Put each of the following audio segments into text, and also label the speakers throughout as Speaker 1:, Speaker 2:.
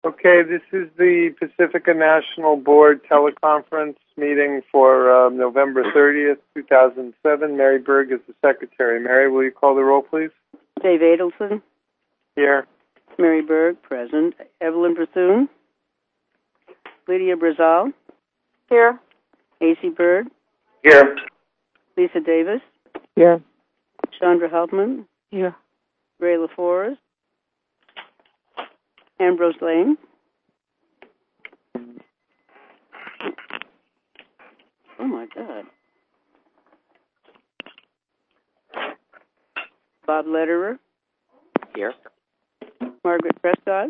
Speaker 1: Okay, this is the Pacifica National Board teleconference meeting for November 30th, 2007. Mary Berg is the secretary. Mary, will you call the roll, please?
Speaker 2: Dave Adelson.
Speaker 1: Here.
Speaker 2: Mary Berg, present. Evelyn Bethune. Lydia Brazal.
Speaker 3: Here.
Speaker 2: AC Bird.
Speaker 1: Here.
Speaker 2: Lisa Davis.
Speaker 3: Here.
Speaker 2: Chandra Helpman.
Speaker 3: Here.
Speaker 2: Ray LaForest. Ambrose Lane. Oh, my God. Bob Lederer.
Speaker 4: Here.
Speaker 2: Margaret Prescott.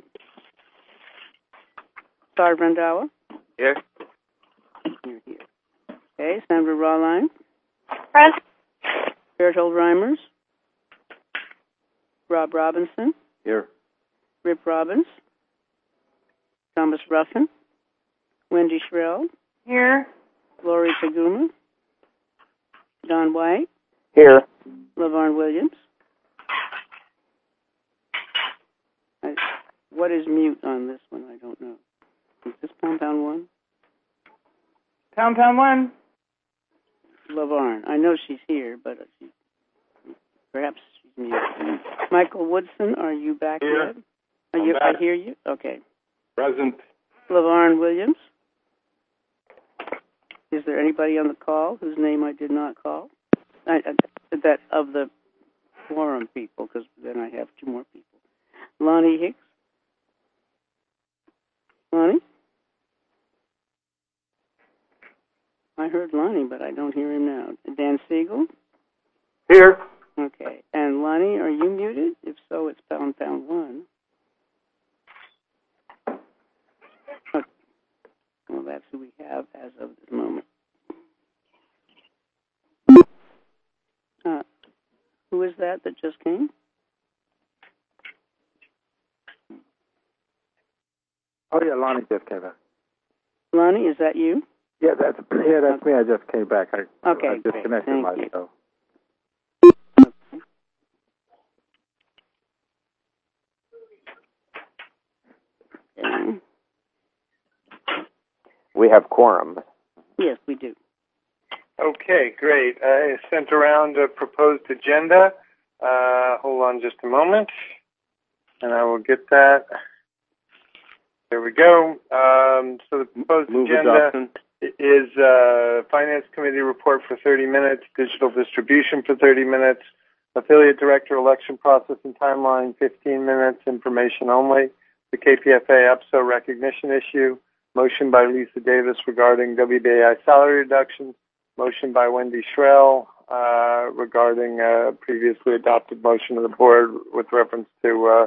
Speaker 2: Star Randawa.
Speaker 4: Here.
Speaker 2: You're here. Okay, Sandra Rawline.
Speaker 3: Present.
Speaker 2: Bertold Reimers. Rob Robinson.
Speaker 4: Here.
Speaker 2: Rip Robbins. Thomas Ruffin. Wendy Shrell.
Speaker 3: Here.
Speaker 2: Lori Taguma. Don White.
Speaker 4: Here.
Speaker 2: LaVarn Williams. What is mute on this one? I don't know. Is this Compound 1?
Speaker 3: Compound 1.
Speaker 2: LaVarn. I know she's here, but perhaps she's muted. Michael Woodson, are you back
Speaker 5: Here.
Speaker 2: yet?
Speaker 5: Back.
Speaker 2: I hear you? Okay.
Speaker 5: Present.
Speaker 2: LaVarn Williams. Is there anybody on the call whose name I did not call? That of the forum people, because then I have two more people. Lonnie Hicks. Lonnie? I heard Lonnie, but I don't hear him now. Dan Siegel?
Speaker 5: Here.
Speaker 2: Okay. And Lonnie, are you muted? If so, it's pound 1. Okay. Well, that's who we have as of this moment. Who is that just came?
Speaker 5: Oh yeah, Lonnie just came back.
Speaker 2: Lonnie, is that you?
Speaker 5: Yeah, that's me. I just came back. I disconnected
Speaker 2: Thank
Speaker 5: myself.
Speaker 2: Okay.
Speaker 4: We have quorum.
Speaker 2: Yes, we do.
Speaker 1: Okay, great. I sent around a proposed agenda. Hold on just a moment, and I will get that. There we go. So the proposed agenda is Finance Committee report for 30 minutes, digital distribution for 30 minutes, affiliate director election process and timeline 15 minutes, information only, the KPFA UPSO recognition issue, motion by Lisa Davis regarding WBAI salary reductions, motion by Wendy Shrell regarding previously adopted motion of the board with reference to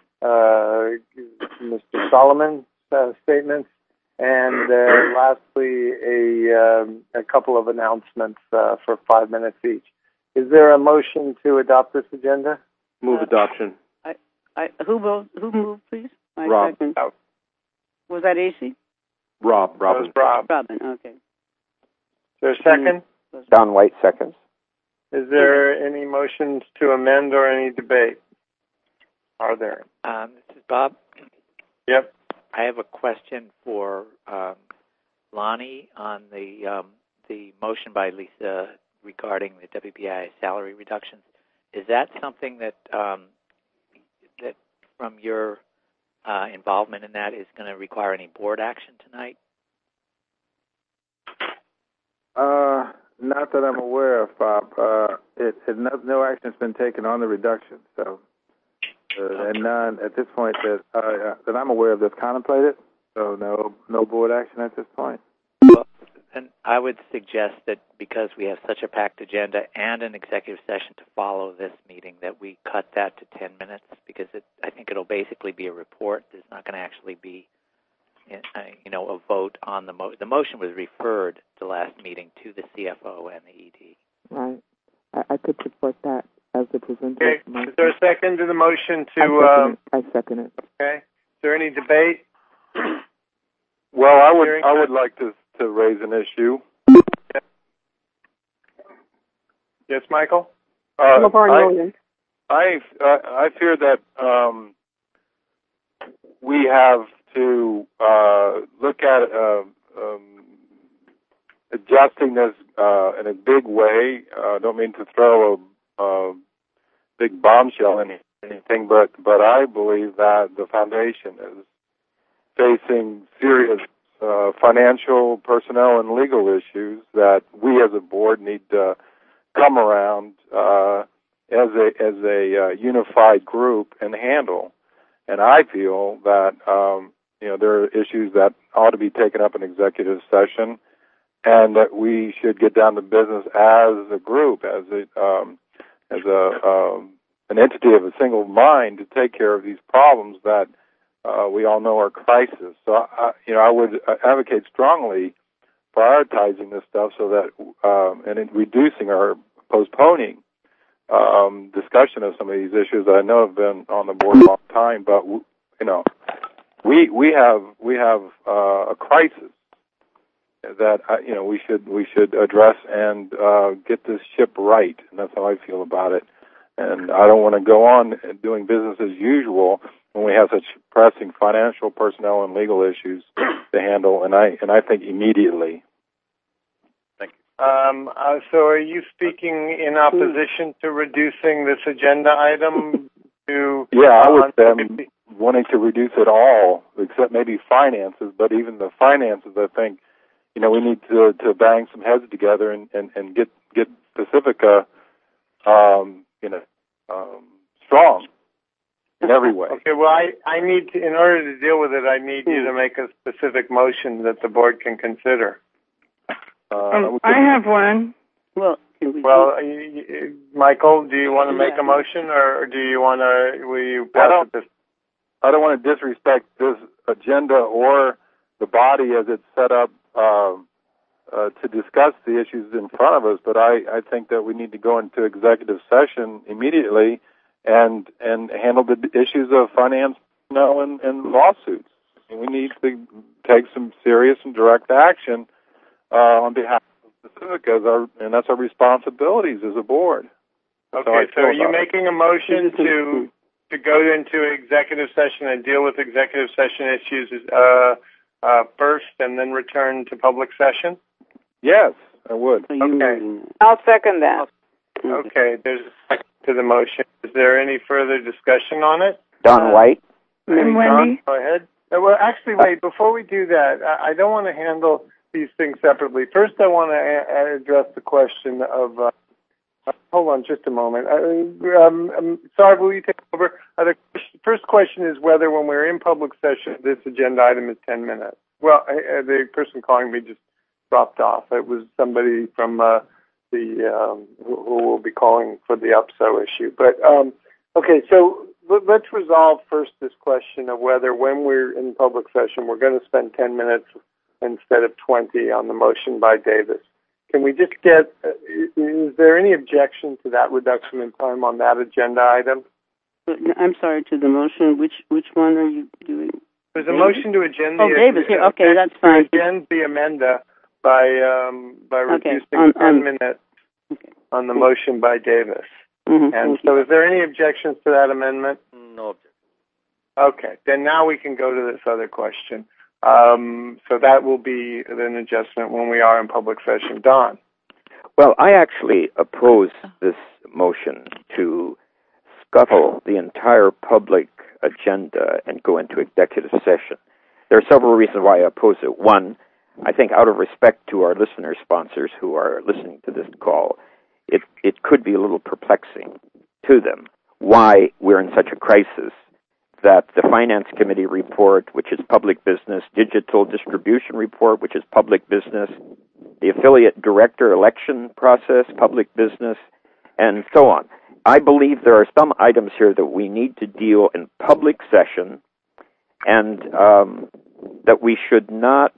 Speaker 1: Mr. Solomon's statements, and lastly a couple of announcements for 5 minutes each. Is there a motion to adopt this agenda?
Speaker 5: Move adoption.
Speaker 2: Who moved, please? I
Speaker 5: Rob.
Speaker 2: second. Was that AC?
Speaker 5: Robin.
Speaker 1: That was Rob.
Speaker 2: Robin, okay.
Speaker 1: Is there a second?
Speaker 4: Don White seconds.
Speaker 1: Is there any motions to amend or any debate? Are there?
Speaker 6: This is Bob.
Speaker 1: Yep.
Speaker 6: I have a question for Lonnie on the motion by Lisa regarding the WBI salary reductions. Is that something that that from your involvement in that is going to require any board action tonight?
Speaker 5: Not that I'm aware of, Bob. No action's been taken on the reduction, so and none at this point that I'm aware of that's contemplated. So no board action at this point.
Speaker 6: Well, and I would suggest that because we have such a packed agenda and an executive session to follow this meeting, that we cut that to 10 minutes because I think it'll basically be a report. There's not going to actually be a vote on the motion. The motion was referred the last meeting to the CFO and the ED.
Speaker 3: Right. I could support that as the presenter.
Speaker 1: Okay. Is there a second to the motion to?
Speaker 3: I second it.
Speaker 1: Okay. Is there any debate?
Speaker 5: Well, I would like to raise an issue.
Speaker 1: Yes, Michael.
Speaker 3: LaVarn
Speaker 5: I fear that we have
Speaker 7: to look at adjusting this in a big way. I don't mean to throw a big bombshell in anything, but I believe that the foundation is facing serious financial, personnel, and legal issues that we as a board need to come around as a unified group and handle. And I feel that there are issues that ought to be taken up in executive session, and that we should get down to business as a group, as an entity of a single mind to take care of these problems that we all know are crisis. So, I would advocate strongly prioritizing this stuff so that, and in reducing or postponing discussion of some of these issues that I know have been on the board a long time. But we have a crisis that we should address and get this ship right, and that's how I feel about it. And I don't want to go on doing business as usual when we have such pressing financial, personnel, and legal issues to handle, and I think immediately. Thank you.
Speaker 1: So are you speaking in opposition to reducing this agenda item to...
Speaker 7: Yeah, I would say wanting to reduce it all, except maybe finances, but even the finances, I think, we need to bang some heads together and get Pacifica, strong in every way.
Speaker 1: Okay, well, I need to, in order to deal with it, I need you to make a specific motion that the board can consider.
Speaker 8: I have one.
Speaker 2: Well,
Speaker 1: Michael, do you want to make a motion, or do you want to, will you pass it this?
Speaker 7: I don't want to disrespect this agenda or the body as it's set up to discuss the issues in front of us, but I think that we need to go into executive session immediately and handle the issues of finance, and lawsuits. And we need to take some serious and direct action on behalf of Pacifica, and that's our responsibilities as a board.
Speaker 1: Okay, so are you making a motion to go into executive session and deal with executive session issues first and then return to public session?
Speaker 7: Yes, I would.
Speaker 1: Okay.
Speaker 8: I'll second that.
Speaker 1: Okay, there's a second to the motion. Is there any further discussion on it?
Speaker 4: Don White.
Speaker 8: And Wendy?
Speaker 1: Don, go ahead. Well, actually, wait, before we do that, I don't want to handle these things separately. First, I want to address the question of, hold on just a moment. Sorry, will you take over? The first question is whether when we're in public session, this agenda item is 10 minutes. Well, the person calling me just dropped off. It was somebody from who will be calling for the UPSO issue. But, okay, so let's resolve first this question of whether when we're in public session, we're going to spend 10 minutes instead of 20 on the motion by Davis. Can we just get, is there any objection to that reduction in time on that agenda item?
Speaker 2: I'm sorry, to the motion. Which one are you doing?
Speaker 1: There's a motion to agenda.
Speaker 2: Oh, Davis, here. Okay, that's fine.
Speaker 1: To agenda the amenda by reducing 10 minutes on the motion by Davis.
Speaker 2: Mm-hmm.
Speaker 1: And so is there any objections to that amendment?
Speaker 6: No objection.
Speaker 1: Okay, then now we can go to this other question. So that will be an adjustment when we are in public session. Don?
Speaker 4: Well, I actually oppose this motion to scuttle the entire public agenda and go into executive session. There are several reasons why I oppose it. One, I think out of respect to our listener sponsors who are listening to this call, it could be a little perplexing to them why we're in such a crisis that the Finance Committee report, which is public business, digital distribution report, which is public business, the affiliate director election process, public business, and so on. I believe there are some items here that we need to deal in public session, and that we should not,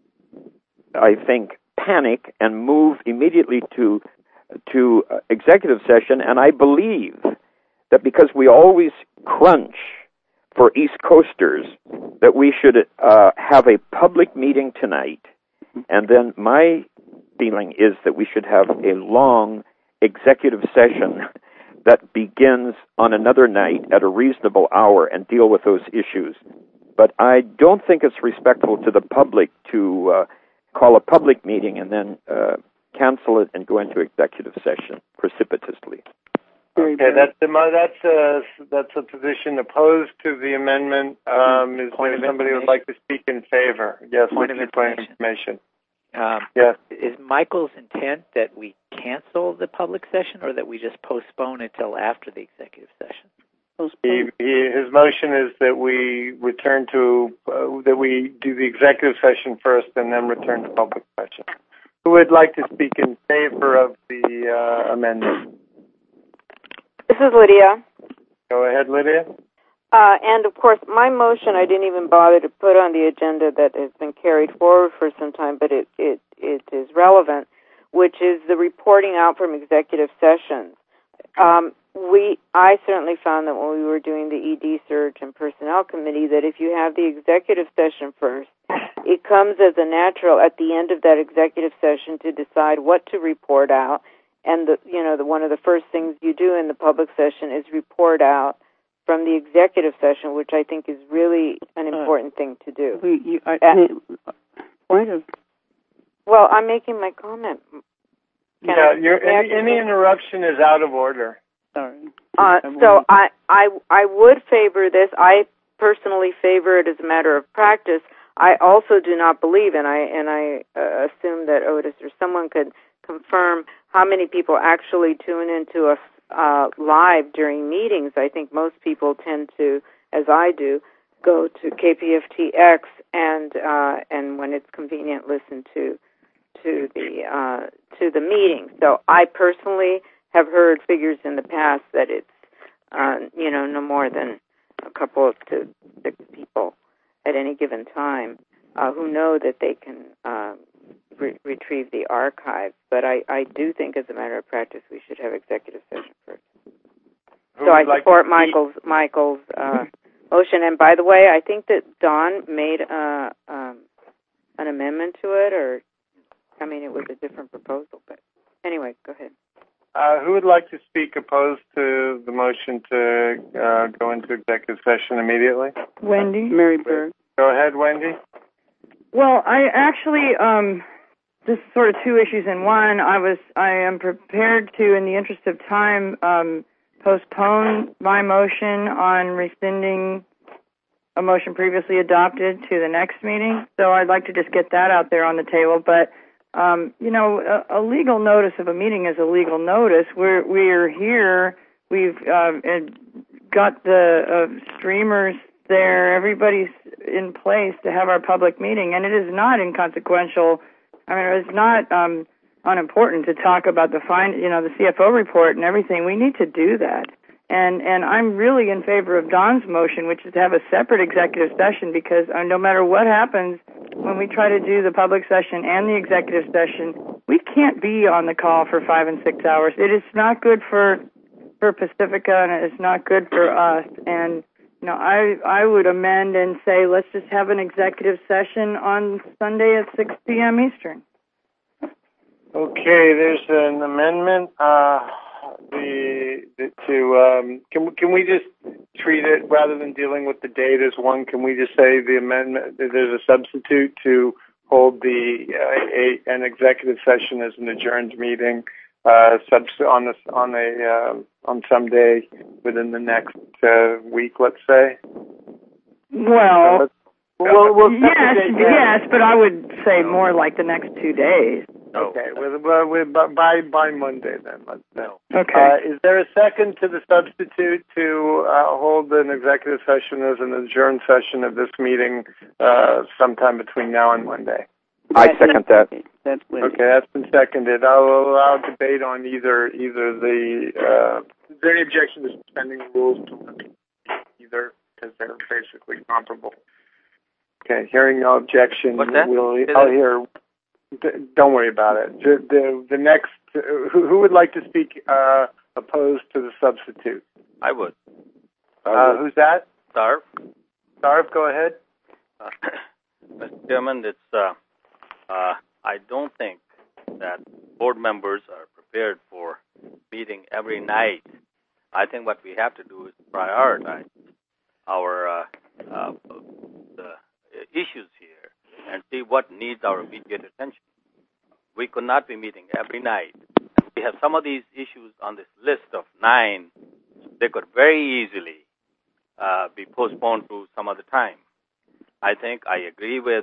Speaker 4: I think, panic and move immediately to executive session. And I believe that because we always crunch for East Coasters, that we should have a public meeting tonight, and then my feeling is that we should have a long executive session that begins on another night at a reasonable hour and deal with those issues. but I don't think it's respectful to the public to call a public meeting and then cancel it and go into executive session precipitously.
Speaker 1: Okay, that's a position opposed to the amendment. Is there somebody who would like to speak in favor? Yes,
Speaker 6: point of
Speaker 1: information.
Speaker 6: Yes. Is Michael's intent that we cancel the public session or that we just postpone it till after the executive session?
Speaker 1: His motion is that we return to that we do the executive session first and then return to public session. Who would like to speak in favor of the amendment?
Speaker 8: This is Lydia.
Speaker 1: Go ahead, Lydia.
Speaker 8: And, of course, my motion I didn't even bother to put on the agenda that has been carried forward for some time, but it is relevant, which is the reporting out from executive sessions. I certainly found that when we were doing the ED search and personnel committee that if you have the executive session first, it comes as a natural at the end of that executive session to decide what to report out. And one of the first things you do in the public session is report out from the executive session, which I think is really an important thing to do. Well, I'm making my comment.
Speaker 1: Any interruption is out of order.
Speaker 2: Sorry.
Speaker 8: So I would favor this. I personally favor it as a matter of practice. I also do not believe, and I assume that Otis or someone could confirm how many people actually tune into us live during meetings. I think most people tend to, as I do, go to KPFT-X and when it's convenient, listen to the meeting. So I personally have heard figures in the past that it's no more than a couple to 6 people at any given time who know that they can retrieve the archive. But I do think, as a matter of practice, we should have executive session first. So I support Michael's motion. And by the way, I think that Don made an amendment to it, it was a different proposal. But anyway, go ahead.
Speaker 1: Who would like to speak opposed to the motion to go into executive session immediately?
Speaker 8: Wendy.
Speaker 2: Mary Berg.
Speaker 1: Go ahead, Wendy.
Speaker 8: Well, I actually, this is sort of 2 issues in one. I am prepared to, in the interest of time, postpone my motion on rescinding a motion previously adopted to the next meeting. So I'd like to just get that out there on the table. But a legal notice of a meeting is a legal notice. We're here. We've got the streamers there. Everybody's in place to have our public meeting, and it is not inconsequential. It's not unimportant to talk about the CFO report and everything. We need to do that. And I'm really in favor of Don's motion, which is to have a separate executive session, because no matter what happens when we try to do the public session and the executive session, we can't be on the call for 5 and 6 hours. It is not good for Pacifica, and it's not good for us. And I would amend and say let's just have an executive session on Sunday at 6 p.m. Eastern.
Speaker 1: Okay, there's an amendment. Can we just treat it, rather than dealing with the date as one? Can we just say the amendment? There's a substitute to hold an executive session as an adjourned meeting on some day within the next week, let's say.
Speaker 8: Well, yes, but I would say more like the next 2 days.
Speaker 1: Okay, by Monday then. Let's say.
Speaker 8: Okay.
Speaker 1: Is there a second to the substitute to hold an executive session as an adjourned session of this meeting sometime between now and Monday?
Speaker 4: I second that.
Speaker 1: Okay, that's been seconded. I'll allow debate on either the. Is there any objection to suspending the rules to either, because they're basically comparable? Okay, hearing no objection, I'll hear. Don't worry about it. The next, who would like to speak opposed to the substitute?
Speaker 9: I would.
Speaker 1: Who's that?
Speaker 9: Sarv.
Speaker 1: Sarv, go ahead.
Speaker 9: Mr. Chairman, I don't think that board members are prepared for meeting every night. I think what we have to do is prioritize our issues here and see what needs our immediate attention. We could not be meeting every night. We have some of these issues on this list of 9. They could very easily be postponed to some other time. I think I agree with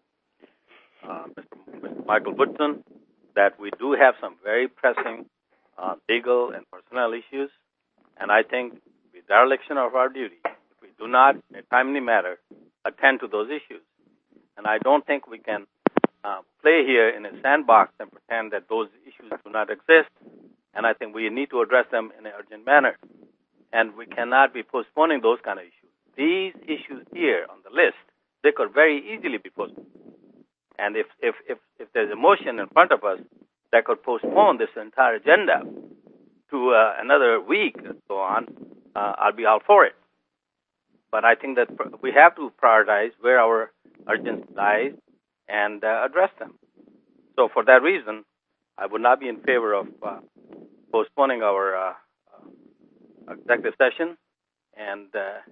Speaker 9: Mr. Michael Woodson that we do have some very pressing legal and personnel issues, and I think the dereliction of our duty if we do not, in a timely manner, attend to those issues. And I don't think we can play here in a sandbox and pretend that those issues do not exist, and I think we need to address them in an urgent manner. And we cannot be postponing those kind of issues. These issues here on the list, they could very easily be postponed. And if there's a motion in front of us that could postpone this entire agenda to another week and so on, I'll be all for it. But I think that we have to prioritize where our urgency lies and address them. So for that reason, I would not be in favor of postponing our executive session, and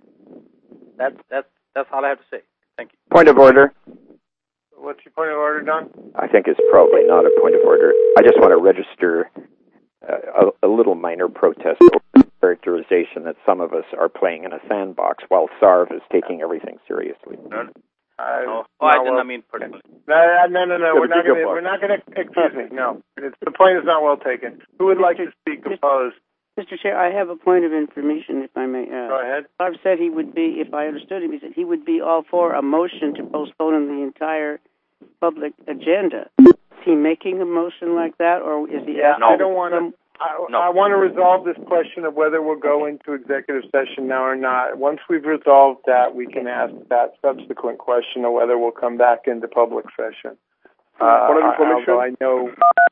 Speaker 9: that's all I have to say. Thank you.
Speaker 4: Point of order.
Speaker 1: What's your point of order, Don?
Speaker 4: I think it's probably not a point of order. I just want to register a little minor protest over the characterization that some of us are playing in a sandbox while SARV is taking everything seriously.
Speaker 9: I did not mean personally.
Speaker 1: No. We're not going to. Excuse me. No, the point is not well taken. Who would like to speak opposed?
Speaker 2: Mr. Chair, I have a point of information, if I may.
Speaker 1: Go ahead.
Speaker 2: Barb said he would be, if I understood him, he said he would be all for a motion to postpone the entire public agenda. Is he making a motion like that, or is he?
Speaker 1: Yeah, no. I don't want to. I want to resolve this question of whether we'll go into executive session now or not. Once we've resolved that, we can ask that subsequent question of whether we'll come back into public session. Although I know.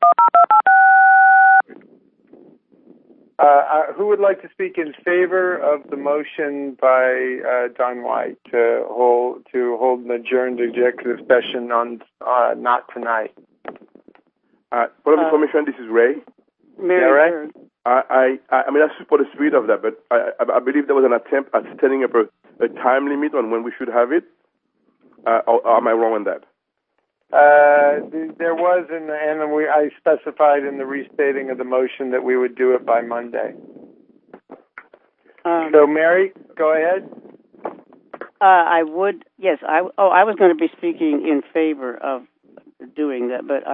Speaker 1: Who would like to speak in favor of the motion by Don White to hold an adjourned executive session on not tonight?
Speaker 10: For information, this is Ray.
Speaker 2: Mary.
Speaker 10: I mean, I support the spirit of that, but I believe there was an attempt at setting up a time limit on when we should have it. Or am I wrong on that?
Speaker 1: There was, and I specified in the restating of the motion that we would do it by Monday. So, Mary, go ahead.
Speaker 2: I would, yes. I was going to be speaking in favor of doing that, but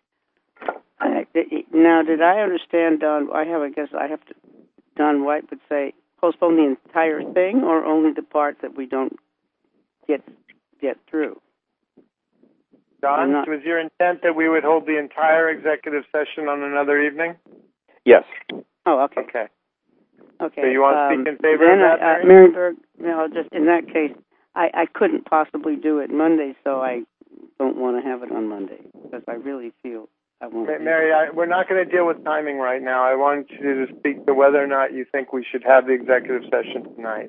Speaker 2: now, did I understand, Don? Don White would say postpone the entire thing, or only the part that we don't get through?
Speaker 1: Don, was your intent that we would hold the entire executive session on another evening?
Speaker 4: Yes.
Speaker 2: Oh, okay.
Speaker 1: Okay. So you want to speak in favor of that,
Speaker 2: Mary Berg? No, just in that case, I couldn't possibly do it Monday, so I don't want to have it on Monday because I really feel I won't.
Speaker 1: Mary, we're not going to deal with timing right now. I want you to speak to whether or not you think we should have the executive session tonight.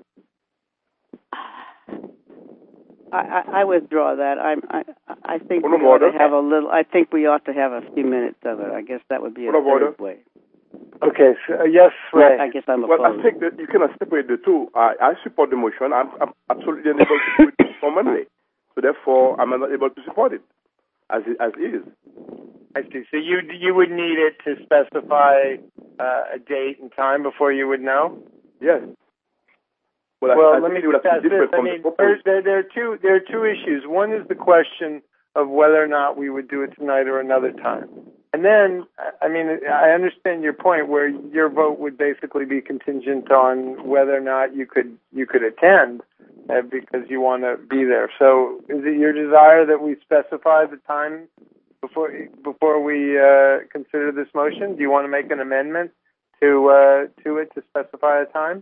Speaker 2: I withdraw that. I think we ought to have a little. I think we ought to have a few minutes of it. I guess that would be a third way.
Speaker 1: Okay. So, yes, Ray.
Speaker 2: I guess I'm opposed.
Speaker 10: Well, I think that you cannot separate the two. I support the motion. I'm absolutely unable to do it for Monday, so therefore I'm not able to support it as is.
Speaker 1: I see. So you would need it to specify a date and time before you would know?
Speaker 10: Yes.
Speaker 1: Well, let me just ask this. I mean, there are two issues. One is the question of whether or not we would do it tonight or another time. And then, I mean, I understand your point where your vote would basically be contingent on whether or not you could attend because you want to be there. So is it your desire that we specify the time before we consider this motion? Do you want to make an amendment to it to specify a time?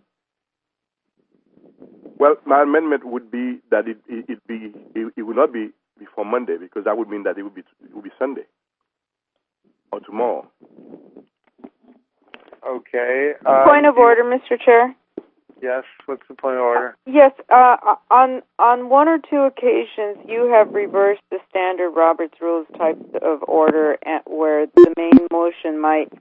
Speaker 10: Well, my amendment would be that it would not be before Monday because that would mean that it would be Sunday or tomorrow.
Speaker 1: Okay.
Speaker 8: Point of order, Mr. Chair.
Speaker 1: Yes. What's the point of order?
Speaker 8: Yes. On one or two occasions, you have reversed the standard Robert's Rules types of order, where the main motion might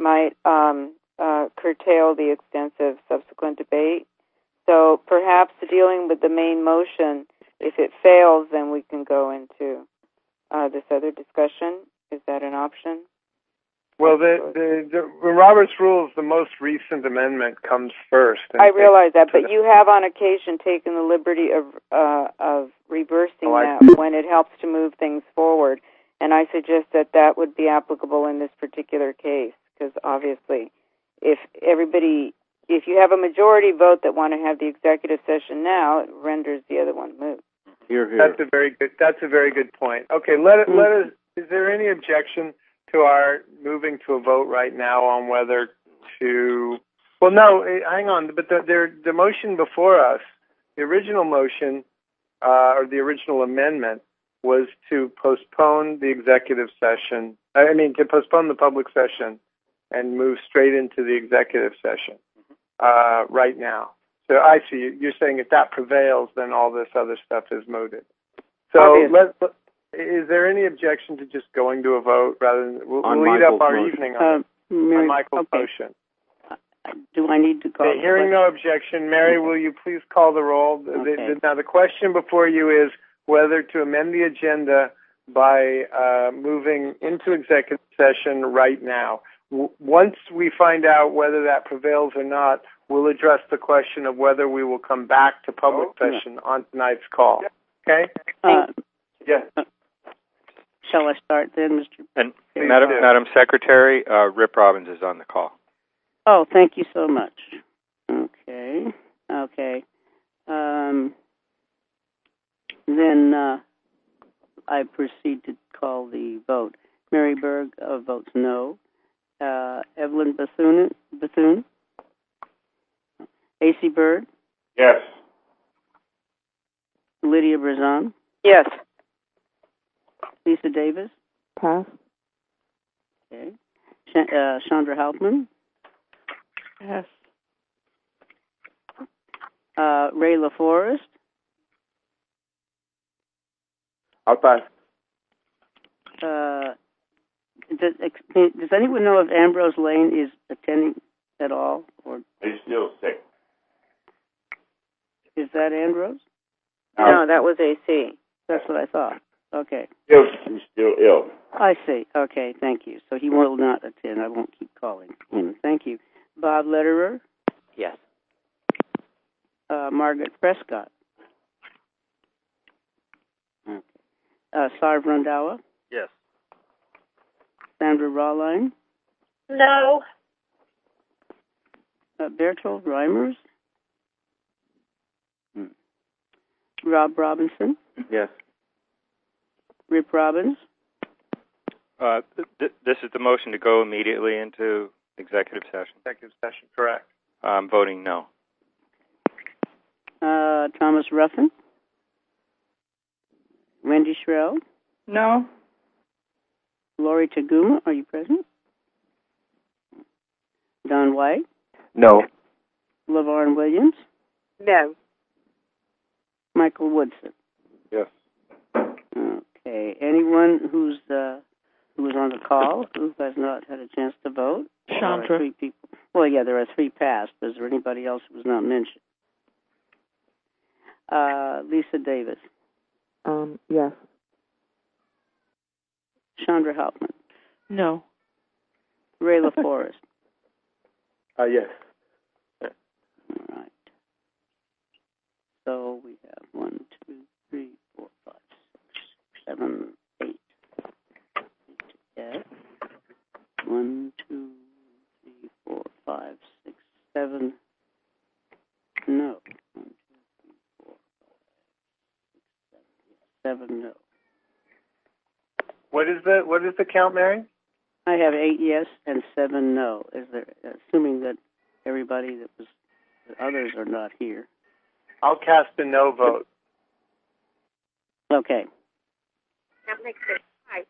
Speaker 8: curtail the extensive subsequent debate. So perhaps dealing with the main motion if it fails, then we can go into this other discussion. Is that an option?
Speaker 1: Well, the Robert's Rules, the most recent amendment comes first.
Speaker 8: I realize that, but you have on occasion taken the liberty of reversing that when it helps to move things forward, and I suggest that would be applicable in this particular case, because obviously, if you have a majority vote that want to have the executive session now, it renders the other one moot.
Speaker 5: Here.
Speaker 1: That's a very good point. Okay, let us. Is there any objection to our moving to a vote right now on whether to? Well, no. Hang on. But the motion before us, the original motion or the original amendment was to postpone the executive session. To postpone the public session and move straight into the executive session right now. So I see. You're saying if that prevails, then all this other stuff is mooted. So is there any objection to just going to a vote rather than we'll lead up our evening on Michael's motion?
Speaker 2: Do I need to call?
Speaker 1: Hearing no objection, Mary, will you please call the roll?
Speaker 2: Okay.
Speaker 1: Now the question before you is whether to amend the agenda by moving into executive session right now. Once we find out whether that prevails or not, we'll address the question of whether we will come back to public session on tonight's call. Okay?
Speaker 10: Yes.
Speaker 2: Shall I start then, Mr.
Speaker 4: And Madam Secretary, Rip Robbins is on the call.
Speaker 2: Oh, thank you so much. Okay. Then I proceed to call the vote. Mary Berg votes no. Evelyn Bethune? A.C. Bird?
Speaker 10: Yes.
Speaker 2: Lydia Brazan?
Speaker 8: Yes.
Speaker 2: Lisa Davis?
Speaker 3: Pass.
Speaker 2: Okay. Chandra Halpman?
Speaker 3: Pass.
Speaker 2: Ray LaForest?
Speaker 10: I'll pass.
Speaker 2: Does anyone know if Ambrose Lane is attending at all? Or
Speaker 10: He's still sick.
Speaker 2: is that Ambrose?
Speaker 8: No, that was AC.
Speaker 2: That's what I thought. Okay.
Speaker 10: He's still ill.
Speaker 2: I see. Okay, thank you. So he will not attend. I won't keep calling him. Thank you. Bob Lederer?
Speaker 6: Yes.
Speaker 2: Margaret Prescott? Okay. Sarv Randhawa?
Speaker 9: Yes.
Speaker 2: Sandra Rawline?
Speaker 8: No.
Speaker 2: Bertold Reimers? Rob Robinson?
Speaker 5: Yes.
Speaker 2: Rip Robbins?
Speaker 4: This is the motion to go immediately into executive session.
Speaker 1: Executive session, correct.
Speaker 4: I'm voting no.
Speaker 2: Thomas Ruffin? Wendy Shrell?
Speaker 8: No.
Speaker 2: Lori Taguma, are you present? Don White?
Speaker 4: No.
Speaker 2: LaVarn Williams?
Speaker 8: No.
Speaker 2: Michael Woodson?
Speaker 5: Yes.
Speaker 2: Okay. Anyone who was on the call who has not had a chance to vote?
Speaker 3: Chandra.
Speaker 2: There are 3 people. Well, yeah, there are 3 passed. Is there anybody else who was not mentioned? Lisa Davis.
Speaker 3: Yes.
Speaker 2: Chandra Halpman.
Speaker 3: No.
Speaker 2: Ray LaForest.
Speaker 10: Yes.
Speaker 2: All right. So we have 1, 2, 3, 4, 5, 6, 7, 8. Yes. 1, 2, 3, 4, 5, 6, 7. No. 1, 2, 3, 4, 5, 6, 7. 7 no.
Speaker 1: What is the count, Mary?
Speaker 2: I have 8 yes and 7 no. Is there, assuming that everybody the others are not here.
Speaker 1: I'll cast a no vote.
Speaker 2: Okay.
Speaker 8: That makes it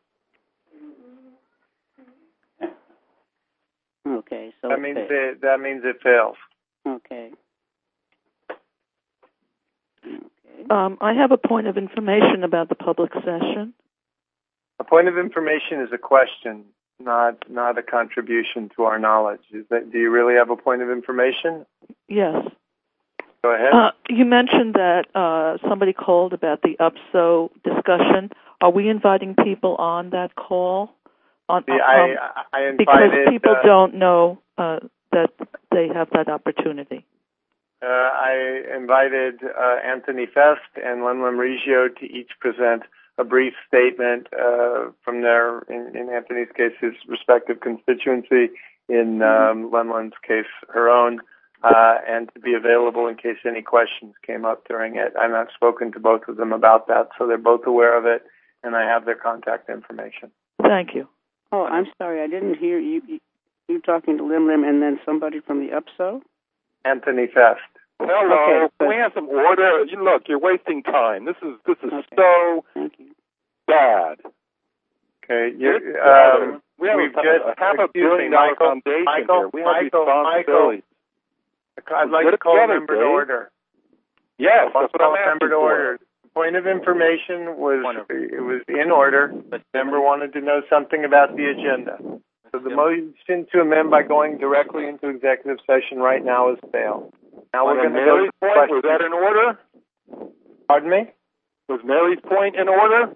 Speaker 8: 5.
Speaker 2: Okay. So
Speaker 1: That means it fails.
Speaker 2: Okay.
Speaker 3: I have a point of information about the public session.
Speaker 1: A point of information is a question, not a contribution to our knowledge. Do you really have a point of information?
Speaker 3: Yes.
Speaker 1: Go ahead.
Speaker 3: You mentioned that somebody called about the UPSO discussion. Are we inviting people on that call?
Speaker 1: I invited,
Speaker 3: because people don't know that they have that opportunity.
Speaker 1: I invited Anthony Fest and Lenlem Regio to each present a brief statement from their, in Anthony's case, his respective constituency, in Lenlem's case, her own, and to be available in case any questions came up during it. And I've spoken to both of them about that, so they're both aware of it, and I have their contact information.
Speaker 3: Thank you.
Speaker 2: Oh, I'm sorry, I didn't hear you. You talking to Lenlem and then somebody from the UPSO?
Speaker 1: Anthony Fest.
Speaker 7: Hello.
Speaker 2: Okay,
Speaker 7: Can we have some order? Look, you're wasting time. This is
Speaker 2: okay.
Speaker 7: so bad.
Speaker 1: Okay.
Speaker 7: We have
Speaker 1: we've
Speaker 7: a
Speaker 1: just,
Speaker 7: $500 million foundation here. We have responsibilities.
Speaker 1: I'd like to call a member to order.
Speaker 7: Yes, that's what I'm asking
Speaker 1: member to order. Point of information was it was in order. The member wanted to know something about the agenda. So the motion to amend by going directly into executive session right now is failed. Now we're going to go to
Speaker 7: point. Was that in order?
Speaker 1: Pardon me?
Speaker 7: Was Mary's point in order?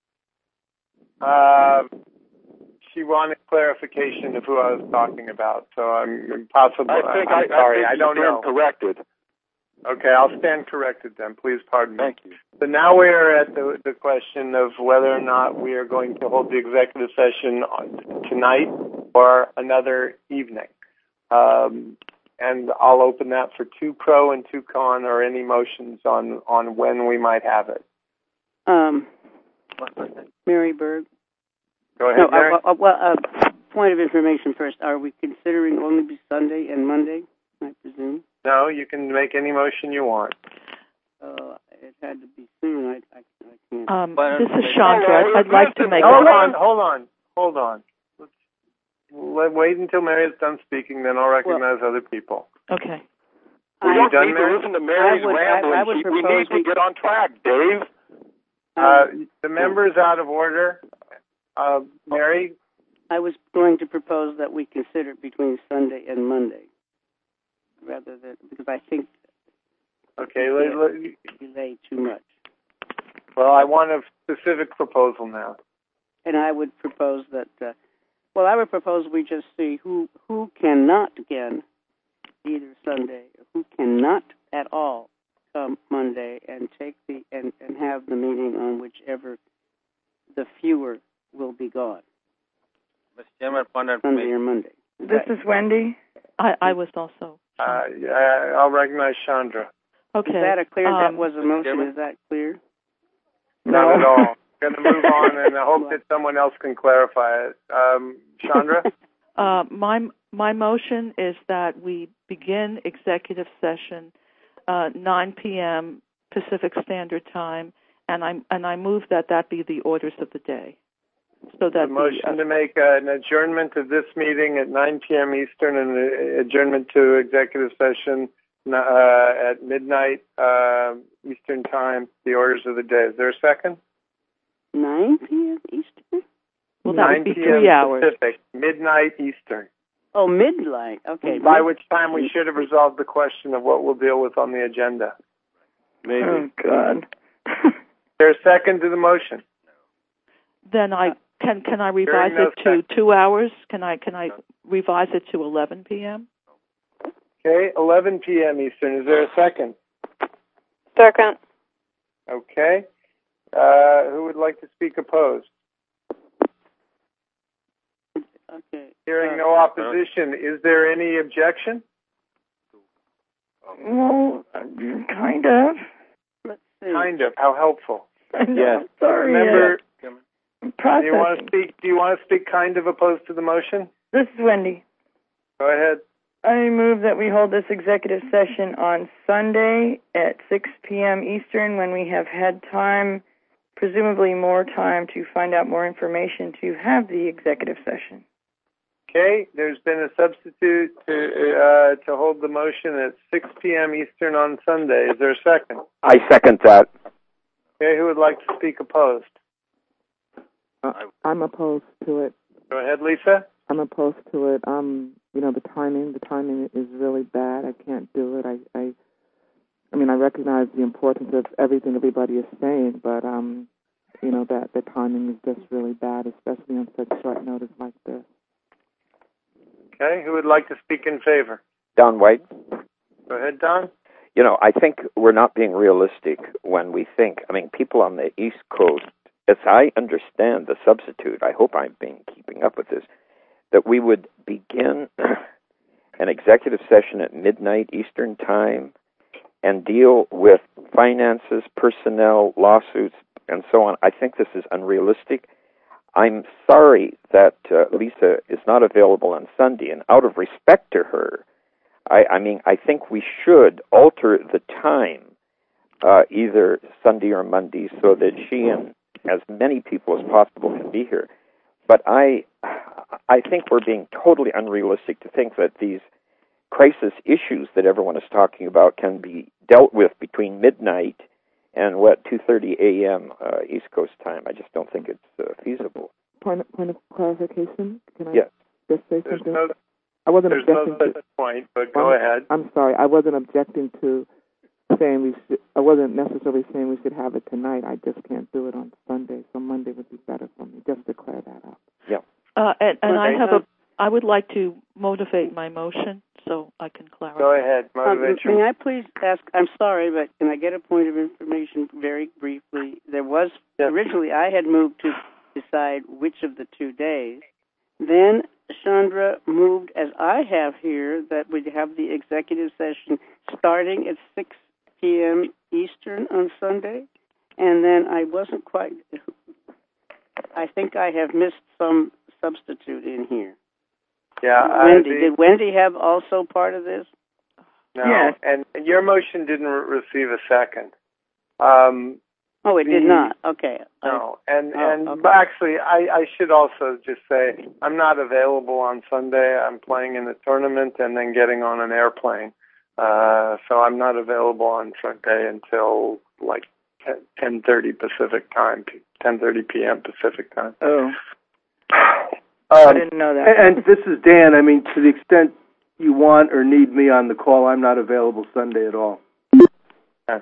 Speaker 1: She wanted clarification of who I was talking about, so I'm impossible. I'm sorry, I don't know.
Speaker 7: Corrected.
Speaker 1: Okay, I'll stand corrected then. Please pardon me.
Speaker 7: Thank you.
Speaker 1: So now we are at the question of whether or not we are going to hold the executive session tonight or another evening. And I'll open that for 2 pro and 2 con, or any motions on when we might have it.
Speaker 2: Mary Berg.
Speaker 1: Go ahead, Mary.
Speaker 2: Point of information first. Are we considering only be Sunday and Monday, I presume?
Speaker 1: No, you can make any motion you want.
Speaker 2: It had to be soon. I can't.
Speaker 3: This is Chandra. I'd like to make.
Speaker 1: Hold on. Let's wait until Mary is done speaking, then I'll recognize other people.
Speaker 3: Okay.
Speaker 7: We don't need to listen to Mary's rambling. We need to get on track, Dave.
Speaker 1: The member is out of order. Mary?
Speaker 2: I was going to propose that we consider between Sunday and Monday, rather than, because I think delay too much.
Speaker 1: Well, I want a specific proposal now.
Speaker 2: And I would propose that, I would propose we just see who cannot again, either Sunday, or who cannot at all come Monday, and take and have the meeting on whichever the fewer will be gone.
Speaker 9: Mr. Chairman,
Speaker 2: Sunday or Monday.
Speaker 8: This is Wendy.
Speaker 3: I was also.
Speaker 1: I'll recognize Chandra.
Speaker 2: Is
Speaker 3: Okay.
Speaker 2: that that was a motion? Is that clear?
Speaker 1: Not at all. Going to move on, and I hope that someone else can clarify it. Chandra?
Speaker 3: My motion is that we begin executive session 9 p.m. Pacific Standard Time, and I move that be the orders of the day. So that
Speaker 1: the motion to make an adjournment of this meeting at 9 p.m. Eastern and an adjournment to executive session at midnight Eastern Time, the orders of the day. Is there a second?
Speaker 2: 9 p.m. Eastern?
Speaker 3: Well, that would be 3
Speaker 1: p.m.
Speaker 3: hours.
Speaker 1: Pacific, midnight Eastern.
Speaker 2: Oh, midnight. Okay.
Speaker 1: By which time we should have resolved the question of what we'll deal with on the agenda.
Speaker 7: Maybe.
Speaker 8: Oh, God.
Speaker 1: Is there a second to the motion?
Speaker 3: Then can I revise it to 2 hours? Can I revise it to 11 p.m.?
Speaker 1: Okay, 11 p.m. Eastern. Is there a second?
Speaker 8: Second.
Speaker 1: Okay. Who would like to speak opposed?
Speaker 2: Okay.
Speaker 1: Hearing no opposition, is there any objection?
Speaker 8: Well, kind of.
Speaker 2: Let's see.
Speaker 1: Kind of. How helpful.
Speaker 8: Yes. Sorry.
Speaker 1: Remember,
Speaker 8: processing.
Speaker 1: Do you want to speak kind of opposed to the motion?
Speaker 8: This is Wendy.
Speaker 1: Go ahead.
Speaker 8: I move that we hold this executive session on Sunday at 6 p.m. Eastern, when we have had time, presumably more time, to find out more information to have the executive session.
Speaker 1: Okay, there's been a substitute to hold the motion at 6 p.m. Eastern on Sunday. Is there a second?
Speaker 4: I second that.
Speaker 1: Okay, who would like to speak opposed?
Speaker 11: I'm opposed to it.
Speaker 1: Go ahead, Lisa.
Speaker 11: I'm opposed to it. The timing is really bad. I can't do it. I mean, I recognize the importance of everything everybody is saying, but, you know, that the timing is just really bad, especially on such short notice like this.
Speaker 1: Okay, who would like to speak in favor?
Speaker 4: Don White.
Speaker 1: Go ahead, Don.
Speaker 4: You know, I think we're not being realistic when we think, I mean, people on the East Coast, as I understand the substitute, I hope I'm keeping up with this, that we would begin an executive session at midnight Eastern Time and deal with finances, personnel, lawsuits, and so on. I think this is unrealistic. I'm sorry that Lisa is not available on Sunday, and out of respect to her, I mean, I think we should alter the time, either Sunday or Monday, so that she and as many people as possible can be here. But I think we're being totally unrealistic to think that these crisis issues that everyone is talking about can be dealt with between midnight and 2:30 a.m. East Coast time. I just don't think it's feasible.
Speaker 11: Point of clarification? Can I just say
Speaker 1: There's
Speaker 11: something? I wasn't objecting
Speaker 1: no such point, but go ahead.
Speaker 11: I'm sorry. I wasn't objecting to saying we should. I wasn't necessarily saying we should have it tonight. I just can't do it on Sunday, so Monday would be better for me. Just to clear that up.
Speaker 4: Yeah.
Speaker 3: I would like to motivate my motion so I can clarify.
Speaker 1: Go ahead, motivate
Speaker 2: May I please ask? I'm sorry, but can I get a point of information very briefly? There was originally I had moved to decide which of the 2 days. Then Chandra moved, as I have here, that we'd have the executive session starting at 6 p.m. Eastern on Sunday. And then I wasn't quite... I think I have missed some substitute in here.
Speaker 1: Yeah,
Speaker 2: Wendy. Did Wendy have also part of this?
Speaker 1: No, yes. And your motion didn't receive a second.
Speaker 2: It did not. Okay.
Speaker 1: No, but actually, I should also just say I'm not available on Sunday. I'm playing in a tournament and then getting on an airplane, so I'm not available on Sunday until like 10:30 Pacific time, 10:30 p.m. Pacific time.
Speaker 12: Oh.
Speaker 8: I didn't know that.
Speaker 12: And this is Dan. I mean, to the extent you want or need me on the call, I'm not available Sunday at all.
Speaker 1: Okay.